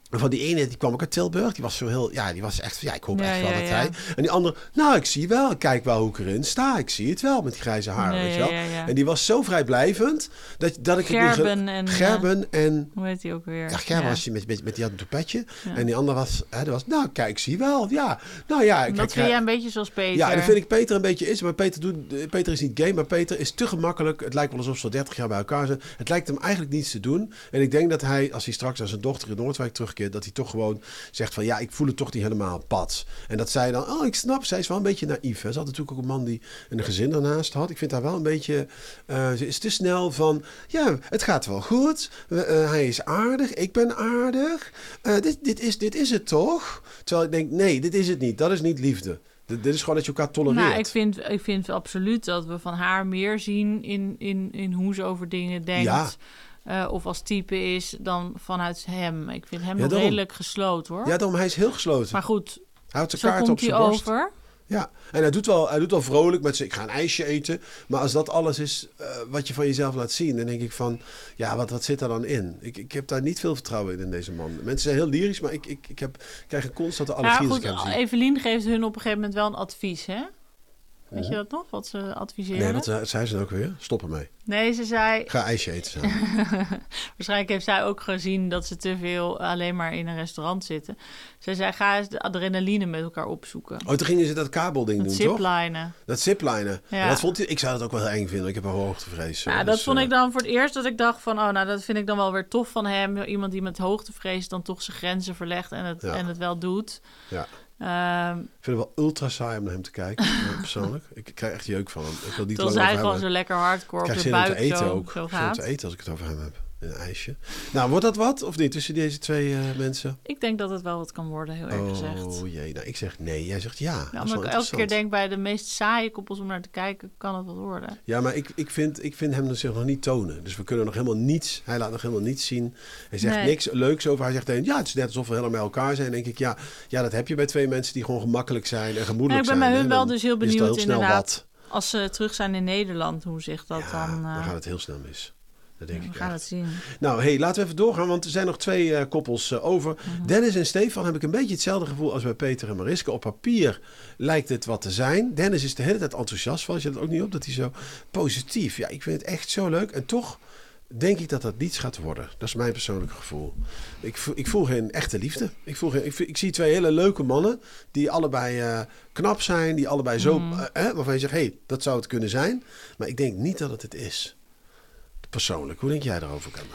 En van die ene, die kwam ook uit Tilburg. Die was zo heel, ja, die was echt, ja, ik hoop Ja, echt wel ja, dat ja. hij... En die andere, nou, ik zie wel, ik kijk wel hoe ik erin sta. Ik zie het wel met die grijze haren, Ja, weet je ja, wel. ja, ja. En die was zo vrijblijvend, dat, dat ik het niet... Gerben en... Gerben en... Hoe heet die ook weer? Ja, Gerben was die met, met, met die had een toepetje. Ja. En die andere was, hè, die was, nou, kijk, ik zie wel. Ja, nou ja. Dat kijk, vind jij een beetje zoals Peter. Ja, en dat vind ik Peter een beetje is. Maar Peter, doet, Peter is niet gay, maar Peter is te gemakkelijk. Het lijkt wel alsof ze al dertig jaar bij elkaar zijn. Het lijkt hem eigenlijk niets te doen. En ik denk dat hij, als hij straks naar zijn dochter in Noordwijk terugkeert, dat hij toch gewoon zegt van, ja, ik voel het toch niet helemaal pad. En dat zij dan, oh, ik snap, zij is wel een beetje naïef. Hè. Ze had natuurlijk ook een man die een gezin ernaast had. Ik vind haar wel een beetje, uh, ze is te snel van, ja, het gaat wel goed. Uh, uh, hij is aardig, ik ben aardig. Uh, dit, dit, is, dit is het toch? Terwijl ik denk, nee, dit is het niet. Dat is niet liefde. Dit, dit is gewoon dat je elkaar tolereert. Nou, ik vind, ik vind absoluut dat we van haar meer zien in, in, in hoe ze over dingen denkt. Ja. Uh, of als type is dan vanuit hem. Ik vind hem Ja, nog daarom. redelijk gesloten, hoor. Ja, daarom, hij is heel gesloten. Maar goed, Hij houdt zijn zo kaart op komt hij zijn borst. over. Ja, en hij doet wel, hij doet wel vrolijk met zijn, ik ga een ijsje eten. Maar als dat alles is uh, wat je van jezelf laat zien, dan denk ik van, ja, wat, wat zit daar dan in? Ik, ik heb daar niet veel vertrouwen in, in deze man. Mensen zijn heel lyrisch, maar ik, ik, ik, heb, ik krijg een constante allergie Ja, als ik goed, hem zie. Evelien geeft hun op een gegeven moment wel een advies, hè? Weet Mhm. je dat nog, wat ze adviseren? Nee, wat uh, zei ze dan ook weer? Stop ermee. Nee, ze zei... Ga ijsje eten samen. Waarschijnlijk heeft zij ook gezien dat ze te veel alleen maar in een restaurant zitten. Zij zei, ga eens de adrenaline met elkaar opzoeken. Oh, toen gingen ze dat kabelding Dat doen, toch? ziplinen. Dat ziplinen. Ja. En dat vond ik, ik zou dat ook wel heel eng vinden. Ik heb een hoogtevrees. Ja, dus, dat vond uh, ik dan voor het eerst dat ik dacht van... oh, nou, dat vind ik dan wel weer tof van hem. Iemand die met hoogtevrees dan toch zijn grenzen verlegt en het, Ja. en het wel doet. Ja. Um, Ik vind het wel ultra saai om naar hem te kijken, persoonlijk. Ik krijg echt jeuk van hem. Ik wil niet terwijl lang zij over gewoon hem. zo lekker hardcore Ik op krijg de zin om te buik eten zo, ook. zo Ik zin om gaat. te eten als ik het over hem heb. Een ijsje. Nou, wordt dat wat of niet tussen deze twee uh, mensen? Ik denk dat het wel wat kan worden, heel erg gezegd. Oh jee, nou ik zeg nee. Jij zegt ja. Ja, Dat is wel omdat ik elke keer interessant. denk bij de meest saaie koppels om naar te kijken, kan het wat worden. Ja, maar ik, ik, vind, ik vind hem zich nog niet tonen. Dus we kunnen nog helemaal niets... Hij laat nog helemaal niets zien. Hij zegt Nee. niks leuks over. Hij zegt alleen, ja, het is net alsof we helemaal bij elkaar zijn. Dan denk ik, ja, ja, dat heb je bij twee mensen die gewoon gemakkelijk zijn en Ja, gemoedelijk ik ben zijn. bij hè. hun wel Dan dus heel is het al benieuwd heel snel inderdaad, wat. als ze terug zijn in Nederland, hoe zich dat Ja, dan... dan Uh, gaat het heel snel mis. Dat denk we ik gaan echt. het zien. Nou, hey, laten we even doorgaan, want er zijn nog twee uh, koppels uh, over. Mhm. Dennis en Stefan heb ik een beetje hetzelfde gevoel als bij Peter en Mariska. Op papier lijkt het wat te zijn. Dennis is de hele tijd enthousiast. Valt je dat ook niet op, dat hij zo positief... Ja, ik vind het echt zo leuk. En toch denk ik dat dat niets gaat worden. Dat is mijn persoonlijke gevoel. Ik voel, ik voel geen echte liefde. Ik, voel geen, ik, ik zie twee hele leuke mannen die allebei uh, knap zijn. Die allebei zo... Mhm. Uh, eh, waarvan je zegt, hé, hey, dat zou het kunnen zijn. Maar ik denk niet dat het het is. Persoonlijk. Hoe denk jij daarover, Kemma?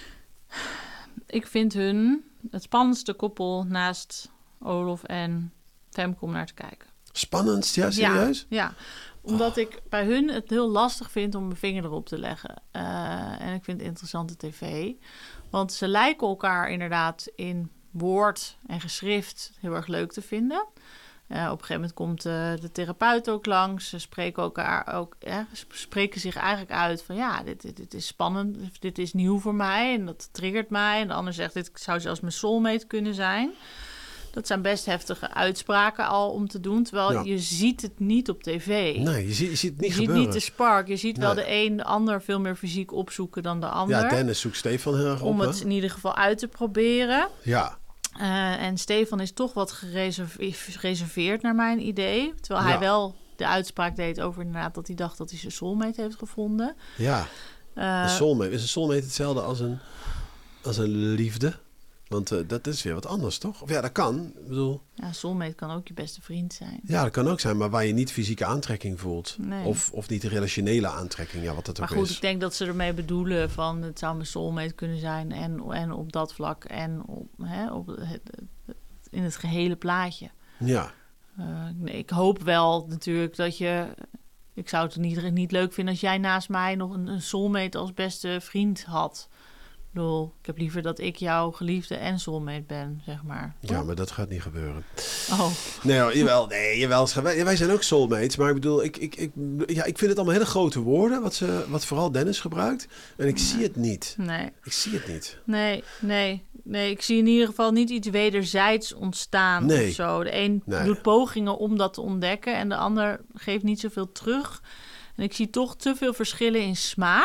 Ik vind hun het spannendste koppel naast Olof en Femke om naar te kijken. Spannend? Ja, serieus? Ja, ja. Omdat ik bij hun het heel lastig vind om mijn vinger erop te leggen. Uh, en ik vind het interessante tv. Want ze lijken elkaar inderdaad in woord en geschrift heel erg leuk te vinden. Uh, op een gegeven moment komt uh, de therapeut ook langs. Ze spreken elkaar ook, eh, spreken zich eigenlijk uit van ja, dit, dit, dit is spannend, dit is nieuw voor mij en dat triggert mij. En de ander zegt, dit zou zelfs mijn soulmate kunnen zijn. Dat zijn best heftige uitspraken al om te doen, terwijl Ja. je ziet het niet op tv. Nee, je ziet, je ziet het niet je ziet gebeuren. niet de spark. Je ziet wel Nee. de een de ander veel meer fysiek opzoeken dan de ander. Ja, Dennis zoekt Stefan heel erg op. om hè? het in ieder geval uit te proberen. Ja, Uh, en Stefan is toch wat gereserve- gereserveerd naar mijn idee. Terwijl hij Ja. wel de uitspraak deed over inderdaad dat hij dacht dat hij zijn soulmate heeft gevonden. ja. Uh, Een soulmate. Is een soulmate hetzelfde als een, als een liefde? Want uh, dat is weer wat anders, toch? Of ja, dat kan. Ik bedoel, ja, soulmate kan ook je beste vriend zijn. ja, dat kan ook zijn, maar waar je niet fysieke aantrekking voelt. Nee. Of, of niet de relationele aantrekking, ja, wat dat Maar ook goed, is. ik denk dat ze ermee bedoelen van het zou mijn soulmate kunnen zijn. En, en op dat vlak en op, hè, op het, in het gehele plaatje. Ja, Uh, nee, ik hoop wel natuurlijk dat je... Ik zou het niet, niet leuk vinden als jij naast mij nog een, een soulmate als beste vriend had. Ik bedoel, ik heb liever dat ik jouw geliefde en soulmate ben, zeg maar. ja, maar dat gaat niet gebeuren. Oh, Nee, hoor, jawel, nee, jawel. Wij, wij zijn ook soulmates, maar ik bedoel, ik, ik, ik, ja, ik vind het allemaal hele grote woorden, wat, ze, wat vooral Dennis gebruikt. En ik zie het niet. nee. Ik zie het niet. Nee, nee. Nee, ik zie in ieder geval niet iets wederzijds ontstaan Nee. of zo. De een Nee. doet pogingen om dat te ontdekken en de ander geeft niet zoveel terug. En ik zie toch te veel verschillen in smaak.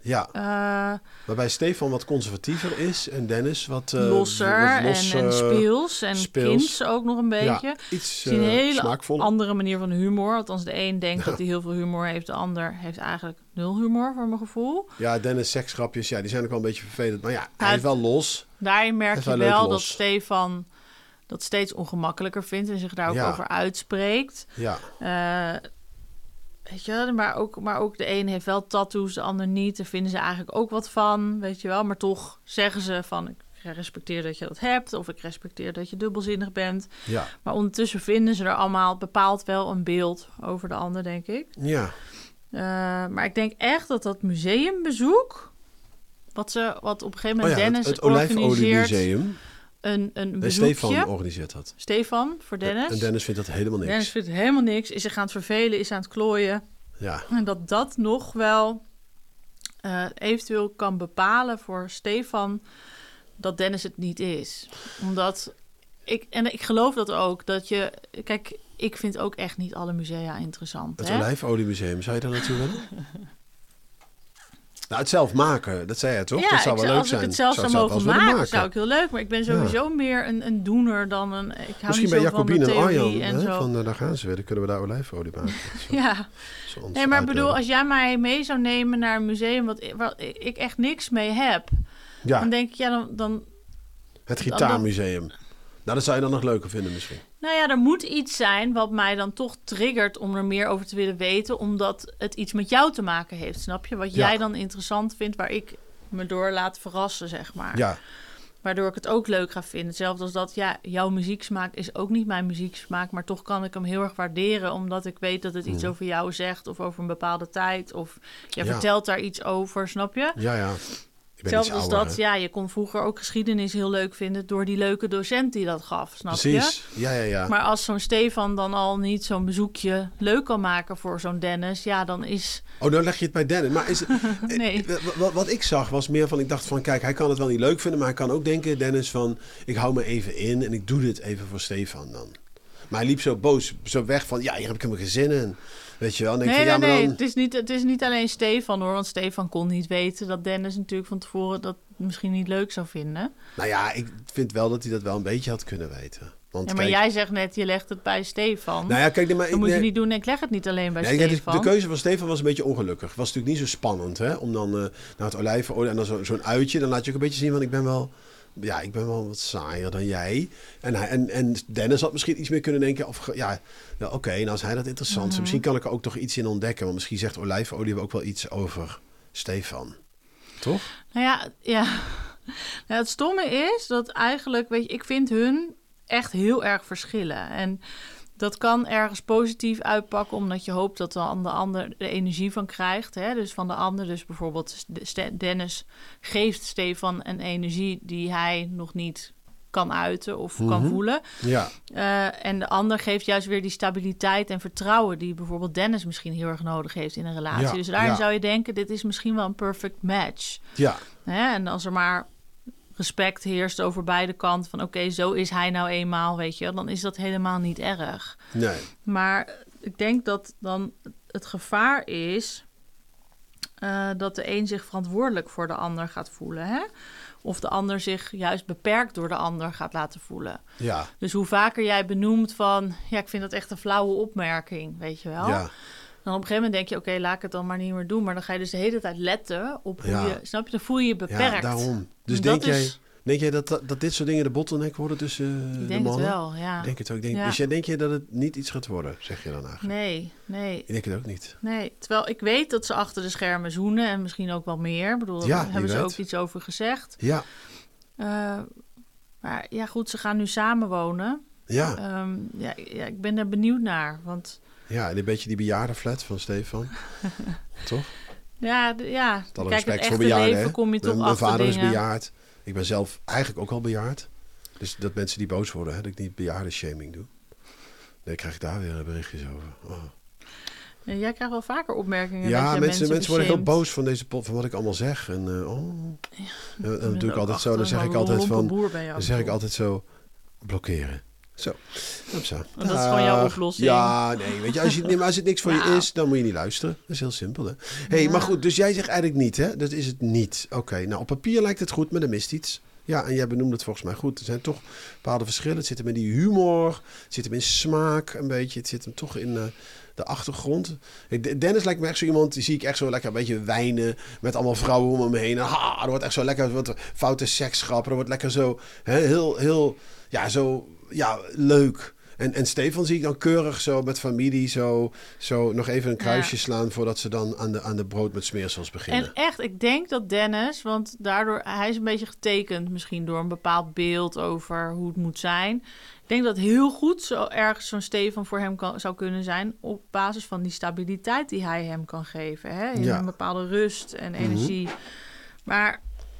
Ja. Uh, Waarbij Stefan wat conservatiever is en Dennis wat... Uh, losser wat los, en, en uh, speels. En speels. Kinds ook nog een beetje. Ja, iets uh, een hele smaakvoller. andere manier van humor. Althans, de een denkt ja. dat hij heel veel humor heeft. De ander heeft eigenlijk nul humor, voor mijn gevoel. Ja, Dennis seksgrapjes, ja, die zijn ook wel een beetje vervelend. Maar ja, hij nou, is wel los. Daarin merk je wel dat Stefan dat steeds ongemakkelijker vindt en zich daar ook ja. over uitspreekt. Ja. Uh, weet je, maar ook, maar ook de een heeft wel tattoos, de ander niet. Daar vinden ze eigenlijk ook wat van, weet je wel. Maar toch zeggen ze van, ik respecteer dat je dat hebt, of ik respecteer dat je dubbelzinnig bent. Ja. Maar ondertussen vinden ze er allemaal bepaald wel een beeld over de ander, denk ik. Ja. Uh, maar ik denk echt dat dat museumbezoek, wat ze, wat op een gegeven moment oh ja, Dennis het, het organiseert, Museum. Een, een bezoekje. Stefan organiseert dat. Stefan, voor Dennis. En Dennis vindt dat helemaal niks. Dennis vindt het helemaal niks. Is zich aan het vervelen, is aan het klooien. Ja. En dat dat nog wel uh, eventueel kan bepalen voor Stefan dat Dennis het niet is. Omdat ik, en ik geloof dat ook, dat je... Kijk, ik vind ook echt niet alle musea interessant. Het hè? Olijfoliemuseum, zou je daar naartoe willen? Nou, het zelf maken, dat zei je toch? Ja, dat zou wel ik, leuk als zijn. ik het zelf zou, zou mogen maken, maken, zou ik heel leuk. Maar ik ben sowieso ja. meer een, een doener dan een... Ik hou Misschien niet bij zo Jacobine van de en Arjan, en hè, zo. van uh, daar gaan ze weer. Dan kunnen we daar olijfolie maken. Zo, ja. Nee, maar ik bedoel, als jij mij mee zou nemen naar een museum wat, wat ik echt niks mee heb, ja. dan denk ik, ja, dan... dan het Gitaarmuseum. Nou, dat zou je dan nog leuker vinden misschien. Nou ja, er moet iets zijn wat mij dan toch triggert om er meer over te willen weten, omdat het iets met jou te maken heeft, snap je? Wat ja. jij dan interessant vindt, waar ik me door laat verrassen, zeg maar. Ja. Waardoor ik het ook leuk ga vinden. Hetzelfde als dat, ja, jouw muzieksmaak is ook niet mijn muzieksmaak, maar toch kan ik hem heel erg waarderen, omdat ik weet dat het iets mm. over jou zegt, of over een bepaalde tijd, of jij ja. vertelt daar iets over, snap je? Ja, ja. Hetzelfde als dat, ja, je kon vroeger ook geschiedenis heel leuk vinden door die leuke docent die dat gaf, snap Precies. je? Precies, ja, ja, ja. Maar als zo'n Stefan dan al niet zo'n bezoekje leuk kan maken voor zo'n Dennis, ja, dan is... Oh, dan leg je het bij Dennis. Maar is het, nee. wat, wat ik zag was meer van, ik dacht van, kijk, hij kan het wel niet leuk vinden, maar hij kan ook denken, Dennis, van, ik hou me even in en ik doe dit even voor Stefan dan. Maar hij liep zo boos, zo weg van, ja, hier heb ik helemaal geen zin in. Weet je wel? Nee, van, nee, ja, maar nee. dan... Het is niet, het is niet alleen Stefan hoor. Want Stefan kon niet weten dat Dennis natuurlijk van tevoren dat misschien niet leuk zou vinden. Nou ja, ik vind wel dat hij dat wel een beetje had kunnen weten. Want, ja, maar kijk, jij zegt net, je legt het bij Stefan. Nou ja, kijk, nee, maar, dat moet nee, je niet doen. Ik leg het niet alleen bij nee, Stefan. De, de keuze van Stefan was een beetje ongelukkig. Het was natuurlijk niet zo spannend, hè? Om dan uh, naar het olijfolie en dan zo, zo'n uitje. Dan laat je ook een beetje zien van, ik ben wel... Ja, ik ben wel wat saaier dan jij. En, hij, en, en Dennis had misschien iets meer kunnen denken. Of ja, ja oké, okay, nou als hij dat interessant is. Mm-hmm. Misschien kan ik er ook toch iets in ontdekken. Want misschien zegt olijfolie ook wel iets over Stefan. Toch? Nou ja, ja. Nou, het stomme is dat eigenlijk, weet je, ik vind hun echt heel erg verschillen. En dat kan ergens positief uitpakken, omdat je hoopt dat dan de ander de energie van krijgt. Hè? Dus van de ander, dus bijvoorbeeld Dennis geeft Stefan een energie die hij nog niet kan uiten of mm-hmm. kan voelen. Ja. Uh, en de ander geeft juist weer die stabiliteit en vertrouwen die bijvoorbeeld Dennis misschien heel erg nodig heeft in een relatie. Ja, dus daarin ja. zou je denken, dit is misschien wel een perfect match. Ja. Hè? En als er maar respect heerst over beide kanten van oké, okay, zo is hij nou eenmaal, weet je, dan is dat helemaal niet erg. Nee. Maar ik denk dat dan het gevaar is uh, dat de een zich verantwoordelijk voor de ander gaat voelen, hè? Of de ander zich juist beperkt door de ander gaat laten voelen. Ja. Dus hoe vaker jij benoemt van, ja, ik vind dat echt een flauwe opmerking, weet je wel. Ja. Dan op een gegeven moment denk je, oké, okay, laat ik het dan maar niet meer doen. Maar dan ga je dus de hele tijd letten op hoe ja. je... Snap je? Dan voel je je beperkt. Ja, daarom. Dus en denk dat jij, is... denk jij dat, dat, dat dit soort dingen de bottleneck worden tussen uh, ik de denk mannen? het wel, ja. Ik denk het ook. Denk, ja. Dus jij denk je dat het niet iets gaat worden, zeg je dan eigenlijk? Nee, nee. Ik denk het ook niet. Nee, terwijl ik weet dat ze achter de schermen zoenen en misschien ook wel meer. Ik bedoel, ja, daar hebben ze weet. ook iets over gezegd. Ja. Uh, maar ja, goed, ze gaan nu samenwonen. Ja. Um, ja, ja, ik ben er benieuwd naar, want... Ja, en een beetje die bejaardenflat van Stefan. Toch? Ja, d- ja. Alle Kijk, het echte voor bejaarden, leven hè? kom je toch Mijn achter vader dingen. is bejaard. Ik ben zelf eigenlijk ook al bejaard. Dus dat mensen die boos worden, hè, dat ik niet bejaardenshaming doe. Nee, krijg ik daar weer berichtjes over. Oh. En jij krijgt wel vaker opmerkingen. Ja, dat je mensen, mensen, mensen worden heel beshamed. boos van deze pot, van wat ik allemaal zeg. En uh, oh. Ja, en dan doe ik altijd zo, dan zeg ik altijd van, dan zeg ik altijd zo, blokkeren. Zo. Hupsa. Want dat is gewoon jouw Dag. oplossing. Ja, nee. Weet je, als, je, nee, maar als het niks voor Ja. je is, dan moet je niet luisteren. Dat is heel simpel, hè? Hey, Ja. maar goed, dus jij zegt eigenlijk niet, hè? Dat is het niet. Oké, okay, nou op papier lijkt het goed, maar er mist iets. Ja, en jij benoemde het volgens mij goed. Er zijn toch bepaalde verschillen. Het zit hem in die humor. Het zit hem in smaak een beetje. Het zit hem toch in uh, de achtergrond. Ik, Dennis lijkt me echt zo iemand, die zie ik echt zo lekker een beetje wijnen. Met allemaal vrouwen om hem heen. En, ha, er wordt echt zo lekker wat foute seksgrappen. Er wordt lekker zo hè, heel, heel, ja, zo, ja, leuk. En, en Stefan zie ik dan keurig zo met familie zo, zo nog even een kruisje ja. slaan voordat ze dan aan de, aan de brood met smeersels beginnen. En echt, ik denk dat Dennis, want daardoor, hij is een beetje getekend misschien door een bepaald beeld over hoe het moet zijn. Ik denk dat heel goed zo ergens zo'n Stefan voor hem kan, zou kunnen zijn op basis van die stabiliteit die hij hem kan geven. Hè? In ja. een bepaalde rust en energie. Mm-hmm. Maar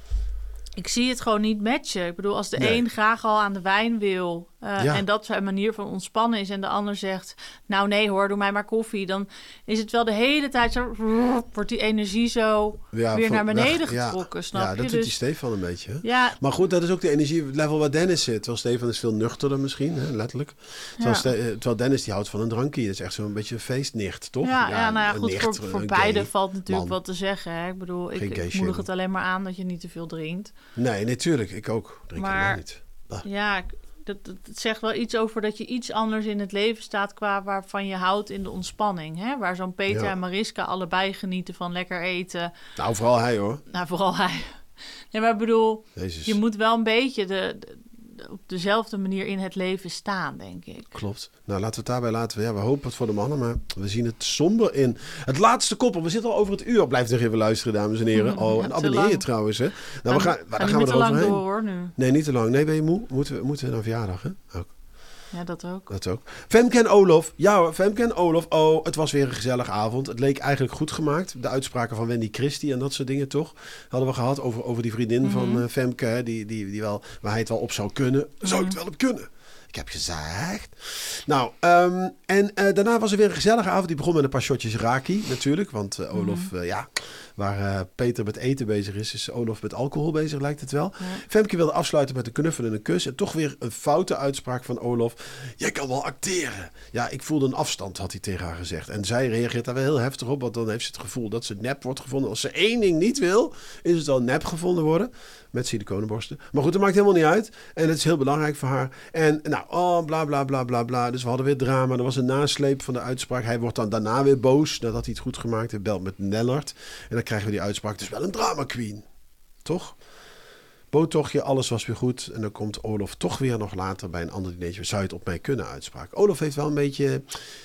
ik zie het gewoon niet matchen. Ik bedoel, als de nee. een graag al aan de wijn wil uh, ja. en dat zijn manier van ontspannen is en de ander zegt, nou nee hoor, doe mij maar koffie, dan is het wel de hele tijd zo, wordt die energie zo ja, weer naar beneden weg, getrokken, ja. snap ja, je? Ja, dat dus, doet die Stefan een beetje. Hè? Ja. Maar goed, dat is ook de energielevel waar Dennis zit. Terwijl Stefan is veel nuchterder misschien, hè, letterlijk. Terwijl, ja. Ste- terwijl Dennis die houdt van een drankje. Dat is echt zo'n beetje een feestnicht, toch? Ja, ja, ja nou ja, goed, nicht, voor, voor beide valt natuurlijk man. wat te zeggen. Hè? Ik bedoel, ik, ik moedig het alleen maar aan dat je niet te veel drinkt. Nee, natuurlijk. Ik ook. Drink maar niet. Ah. Ja, dat, dat zegt wel iets over dat je iets anders in het leven staat qua waarvan je houdt in de ontspanning. Hè? Waar zo'n Peter ja. en Mariska allebei genieten van lekker eten. Nou, vooral hij hoor. Nou, vooral hij. Nee, maar ik bedoel, Jezus. je moet wel een beetje de, de, op dezelfde manier in het leven staan, denk ik. Klopt. Nou, laten we het daarbij laten. Ja, we hopen het voor de mannen, maar we zien het somber in. Het laatste koppel. We zitten al over het uur. Blijf nog even luisteren, dames en heren. Oh, ja, en abonneer je trouwens, hè. Nou, we gaan, gaan, daar gaan we eroverheen. Door, hoor, nu. Nee, niet te lang. Nee, ben je moe? Moeten we, moeten we naar verjaardag, hè? Ook. Ja, dat ook. Dat ook. Femke en Olof. Ja hoor, Femke en Olof. Oh, het was weer een gezellige avond. Het leek eigenlijk goed gemaakt. De uitspraken van Wendy Christie en dat soort dingen, toch? Hadden we gehad over, over die vriendin mm-hmm. van uh, Femke. Die, die, die wel, waar hij het wel op zou kunnen. Zou mm. het wel op kunnen? Ik heb gezegd. Nou, um, en uh, daarna was er weer een gezellige avond. Die begon met een paar shotjes raki, natuurlijk. Want uh, Olof, mm-hmm. uh, ja, waar uh, Peter met eten bezig is, is Olof met alcohol bezig, lijkt het wel. Ja. Femke wilde afsluiten met een knuffel en een kus. En toch weer een foute uitspraak van Olof. Jij kan wel acteren. Ja, ik voelde een afstand, had hij tegen haar gezegd. En zij reageert daar wel heel heftig op. Want dan heeft ze het gevoel dat ze nep wordt gevonden. Als ze één ding niet wil, is het al nep gevonden worden. Met siliconenborsten. Maar goed, dat maakt helemaal niet uit. En het is heel belangrijk voor haar. En nou, oh, bla bla bla bla bla. Dus we hadden weer drama. Er was een nasleep van de uitspraak. Hij wordt dan daarna weer boos nadat hij het goed gemaakt heeft. Belt met Nellert. En dan krijgen we die uitspraak. Dus wel een drama queen. Toch? Boottochtje, alles was weer goed. En dan komt Olof toch weer nog later bij een ander dinertje. Zou je het op mij kunnen uitspraak? Olof heeft wel een beetje...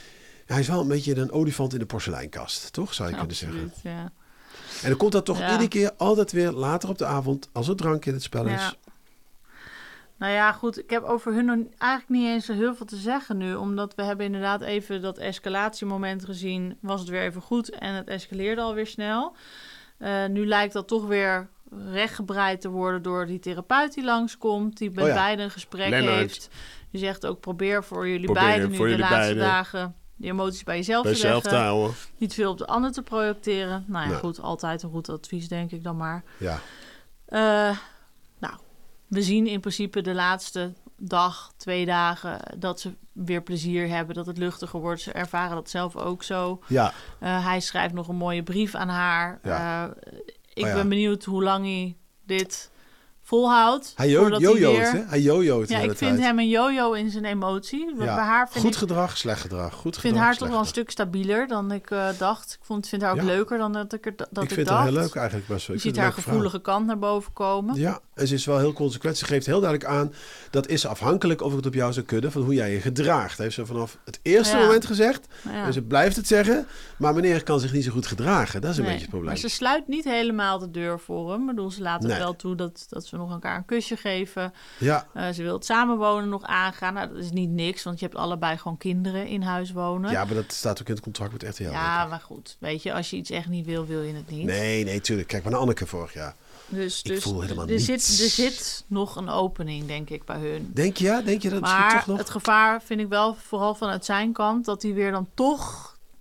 Hij is wel een beetje een olifant in de porseleinkast. Toch? Zou je ja, kunnen absoluut, zeggen. Ja. En dan komt dat toch ja. iedere keer altijd weer later op de avond, als het drank in het spel is. Ja. Nou ja, goed. Ik heb over hun nog eigenlijk niet eens zo heel veel te zeggen nu. Omdat we hebben inderdaad even dat escalatiemoment gezien. Was het weer even goed en het escaleerde alweer snel. Uh, nu lijkt dat toch weer rechtgebreid te worden door die therapeut die langskomt. Die met oh ja. beiden een gesprek Lennart. heeft. Die zegt ook probeer voor jullie probeer, beiden nu de laatste beiden. dagen... die emoties bij jezelf bij te leggen. Te houden. Niet veel op de ander te projecteren. Nou ja, ja, goed. Altijd een goed advies, denk ik dan maar. Ja. Uh, nou, we zien in principe de laatste dag, twee dagen... dat ze weer plezier hebben, dat het luchtiger wordt. Ze ervaren dat zelf ook zo. Ja. Uh, hij schrijft nog een mooie brief aan haar. Ja. Uh, ik oh ja. ben benieuwd hoe lang hij dit... volhoudt. Hij jo- jojo't, weer... hè? Hij jojo't. Ja, ik vind tijd. hem een jojo in zijn emotie. Ja. Bij haar vind Goed ik... gedrag, slecht gedrag. Goed ik vind gedrag, haar toch wel een gedrag. stuk stabieler dan ik uh, dacht. Ik vond, vind haar ook ja. leuker dan dat ik, er, dat ik, ik vind dacht. haar heel leuk eigenlijk. Best wel. Je ziet haar gevoelige vrouw. kant naar boven komen. Ja, en ze is wel heel consequent. Ze geeft heel duidelijk aan, dat is afhankelijk of ik het op jou zou kunnen, van hoe jij je gedraagt. Dat heeft ze vanaf het eerste ja. moment gezegd. Ja. En ze blijft het zeggen. Maar meneer kan zich niet zo goed gedragen. Dat is een nee, beetje het probleem. Maar ze sluit niet helemaal de deur voor hem. Ik bedoel, ze laat het nee. wel toe dat, dat ze nog elkaar een kusje geven. Ja. Uh, ze wil het samenwonen nog aangaan. Nou, dat is niet niks, want je hebt allebei gewoon kinderen in huis wonen. Ja, maar dat staat ook in het contract met R T L. Ja, maar goed. Weet je, als je iets echt niet wil, wil je het niet. Nee, nee, tuurlijk. Kijk maar naar Anneke vorig jaar. Dus, ik dus voel helemaal er niets. Zit, er zit nog een opening, denk ik, bij hun. Denk je? Denk je dat maar toch nog? Het gevaar vind ik wel vooral vanuit zijn kant... dat hij weer dan toch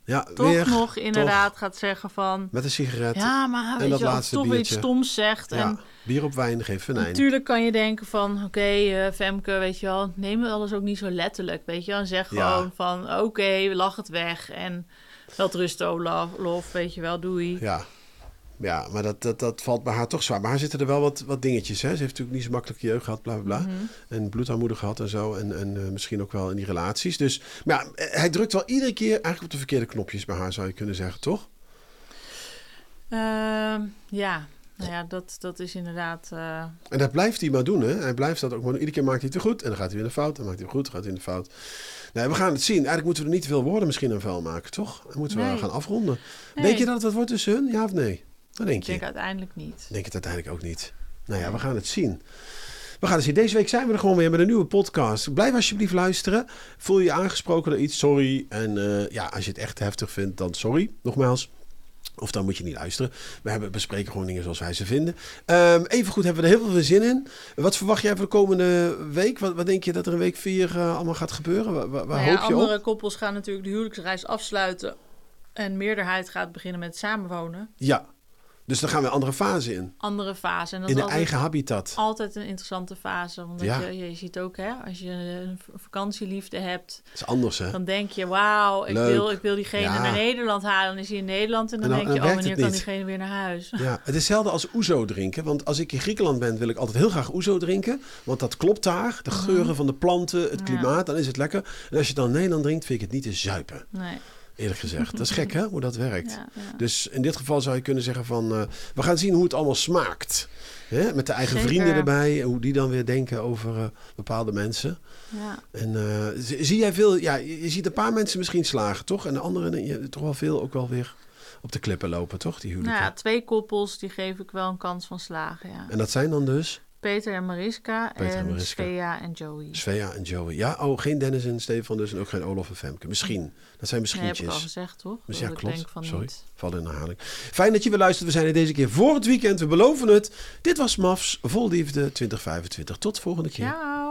Ja, toch weer, nog inderdaad toch, gaat zeggen van... met een sigaret. Ja, maar en weet dat je, of laatste toch weer iets biertje. stoms zegt. Ja, En bier op wijn, geen venijn. natuurlijk kan je denken van... Oké, okay, uh, Femke, weet je wel... Neem alles ook niet zo letterlijk, weet je wel. En zeg Ja. gewoon van... Oké, okay, lach het weg. En wel rust, Olaf, lof, weet je wel, doei. Ja. Ja, maar dat, dat, dat valt bij haar toch zwaar. Maar haar zitten er wel wat, wat dingetjes. Hè? Ze heeft natuurlijk niet zo makkelijke jeugd gehad, bla bla bla. Mm-hmm. En bloedarmoede gehad en zo. En, en uh, misschien ook wel in die relaties. Dus maar ja, hij drukt wel iedere keer eigenlijk op de verkeerde knopjes bij haar, zou je kunnen zeggen, toch? Uh, ja, nou ja, dat, dat is inderdaad... Uh... En dat blijft hij maar doen, hè? Hij blijft dat ook maar doen. Iedere keer maakt hij het te goed. En dan gaat hij weer in de fout. Dan maakt hij het goed, dan gaat hij in de fout. Nee, we gaan het zien. Eigenlijk moeten we er niet te veel woorden misschien aan vuil maken, toch? Dan moeten we nee. gaan afronden. Nee. Denk je dat het wat wordt tussen hun? Ja of nee? Wat denk je? Ik denk uiteindelijk niet. Ik denk het uiteindelijk ook niet. Nou ja, we gaan het zien. We gaan het zien. Deze week zijn we er gewoon weer met een nieuwe podcast. Blijf alsjeblieft luisteren. Voel je je aangesproken door iets? Sorry. En uh, ja, als je het echt heftig vindt, dan sorry. Nogmaals. Of dan moet je niet luisteren. We hebben, bespreken gewoon dingen zoals wij ze vinden. Um, even goed, hebben we er heel veel zin in. Wat verwacht jij voor de komende week? Wat, wat denk je dat er in week vier uh, allemaal gaat gebeuren? Waar, waar nou ja, hoop je andere op? koppels gaan natuurlijk de huwelijksreis afsluiten. En meerderheid gaat beginnen met samenwonen. Ja. Dus dan gaan we een andere fase in. Andere fase. En dat in de is eigen habitat. Altijd een interessante fase. Want Ja. je, je ziet ook, hè, als je een vakantieliefde hebt... Dat is anders, hè? Dan denk je, wauw, ik wil, ik wil diegene Ja. naar Nederland halen. Dan is hij in Nederland en dan, En dan- denk je... dan oh, werkt wanneer het kan niet. diegene weer naar huis? Ja, het is hetzelfde als ouzo drinken. Want als ik in Griekenland ben, wil ik altijd heel graag ouzo drinken. Want dat klopt daar. De geuren van de planten, het Ja. klimaat, dan is het lekker. En als je dan in Nederland drinkt, vind ik het niet te zuipen. Nee. Eerlijk gezegd. Dat is gek, hè? Hoe dat werkt. Ja, ja. Dus in dit geval zou je kunnen zeggen van... Uh, we gaan zien hoe het allemaal smaakt. Hè? Met de eigen Zeker. vrienden erbij. Hoe die dan weer denken over uh, bepaalde mensen. Ja. En uh, zie, zie jij veel... Ja, je, je ziet een paar mensen misschien slagen, toch? En de anderen je, toch wel veel ook wel weer op de klippen lopen, toch? Die huwelijken. Nou ja, twee koppels, die geef ik wel een kans van slagen, ja. En dat zijn dan dus... Peter en Mariska Peter en en Mariska. Svea en Joey. Svea en Joey. Ja, oh, geen Dennis en Stefan dus en ook geen Olaf en Femke. Misschien. Dat zijn Nee, heb misschientjes. ik al gezegd, toch? Dus Dat ja, ik klopt. denk van Sorry, niet. val in herhaling. Fijn dat je weer luistert. We zijn er deze keer voor het weekend. We beloven het. Dit was M A F S Vol Liefde twintig vijfentwintig. Tot volgende keer. Ciao.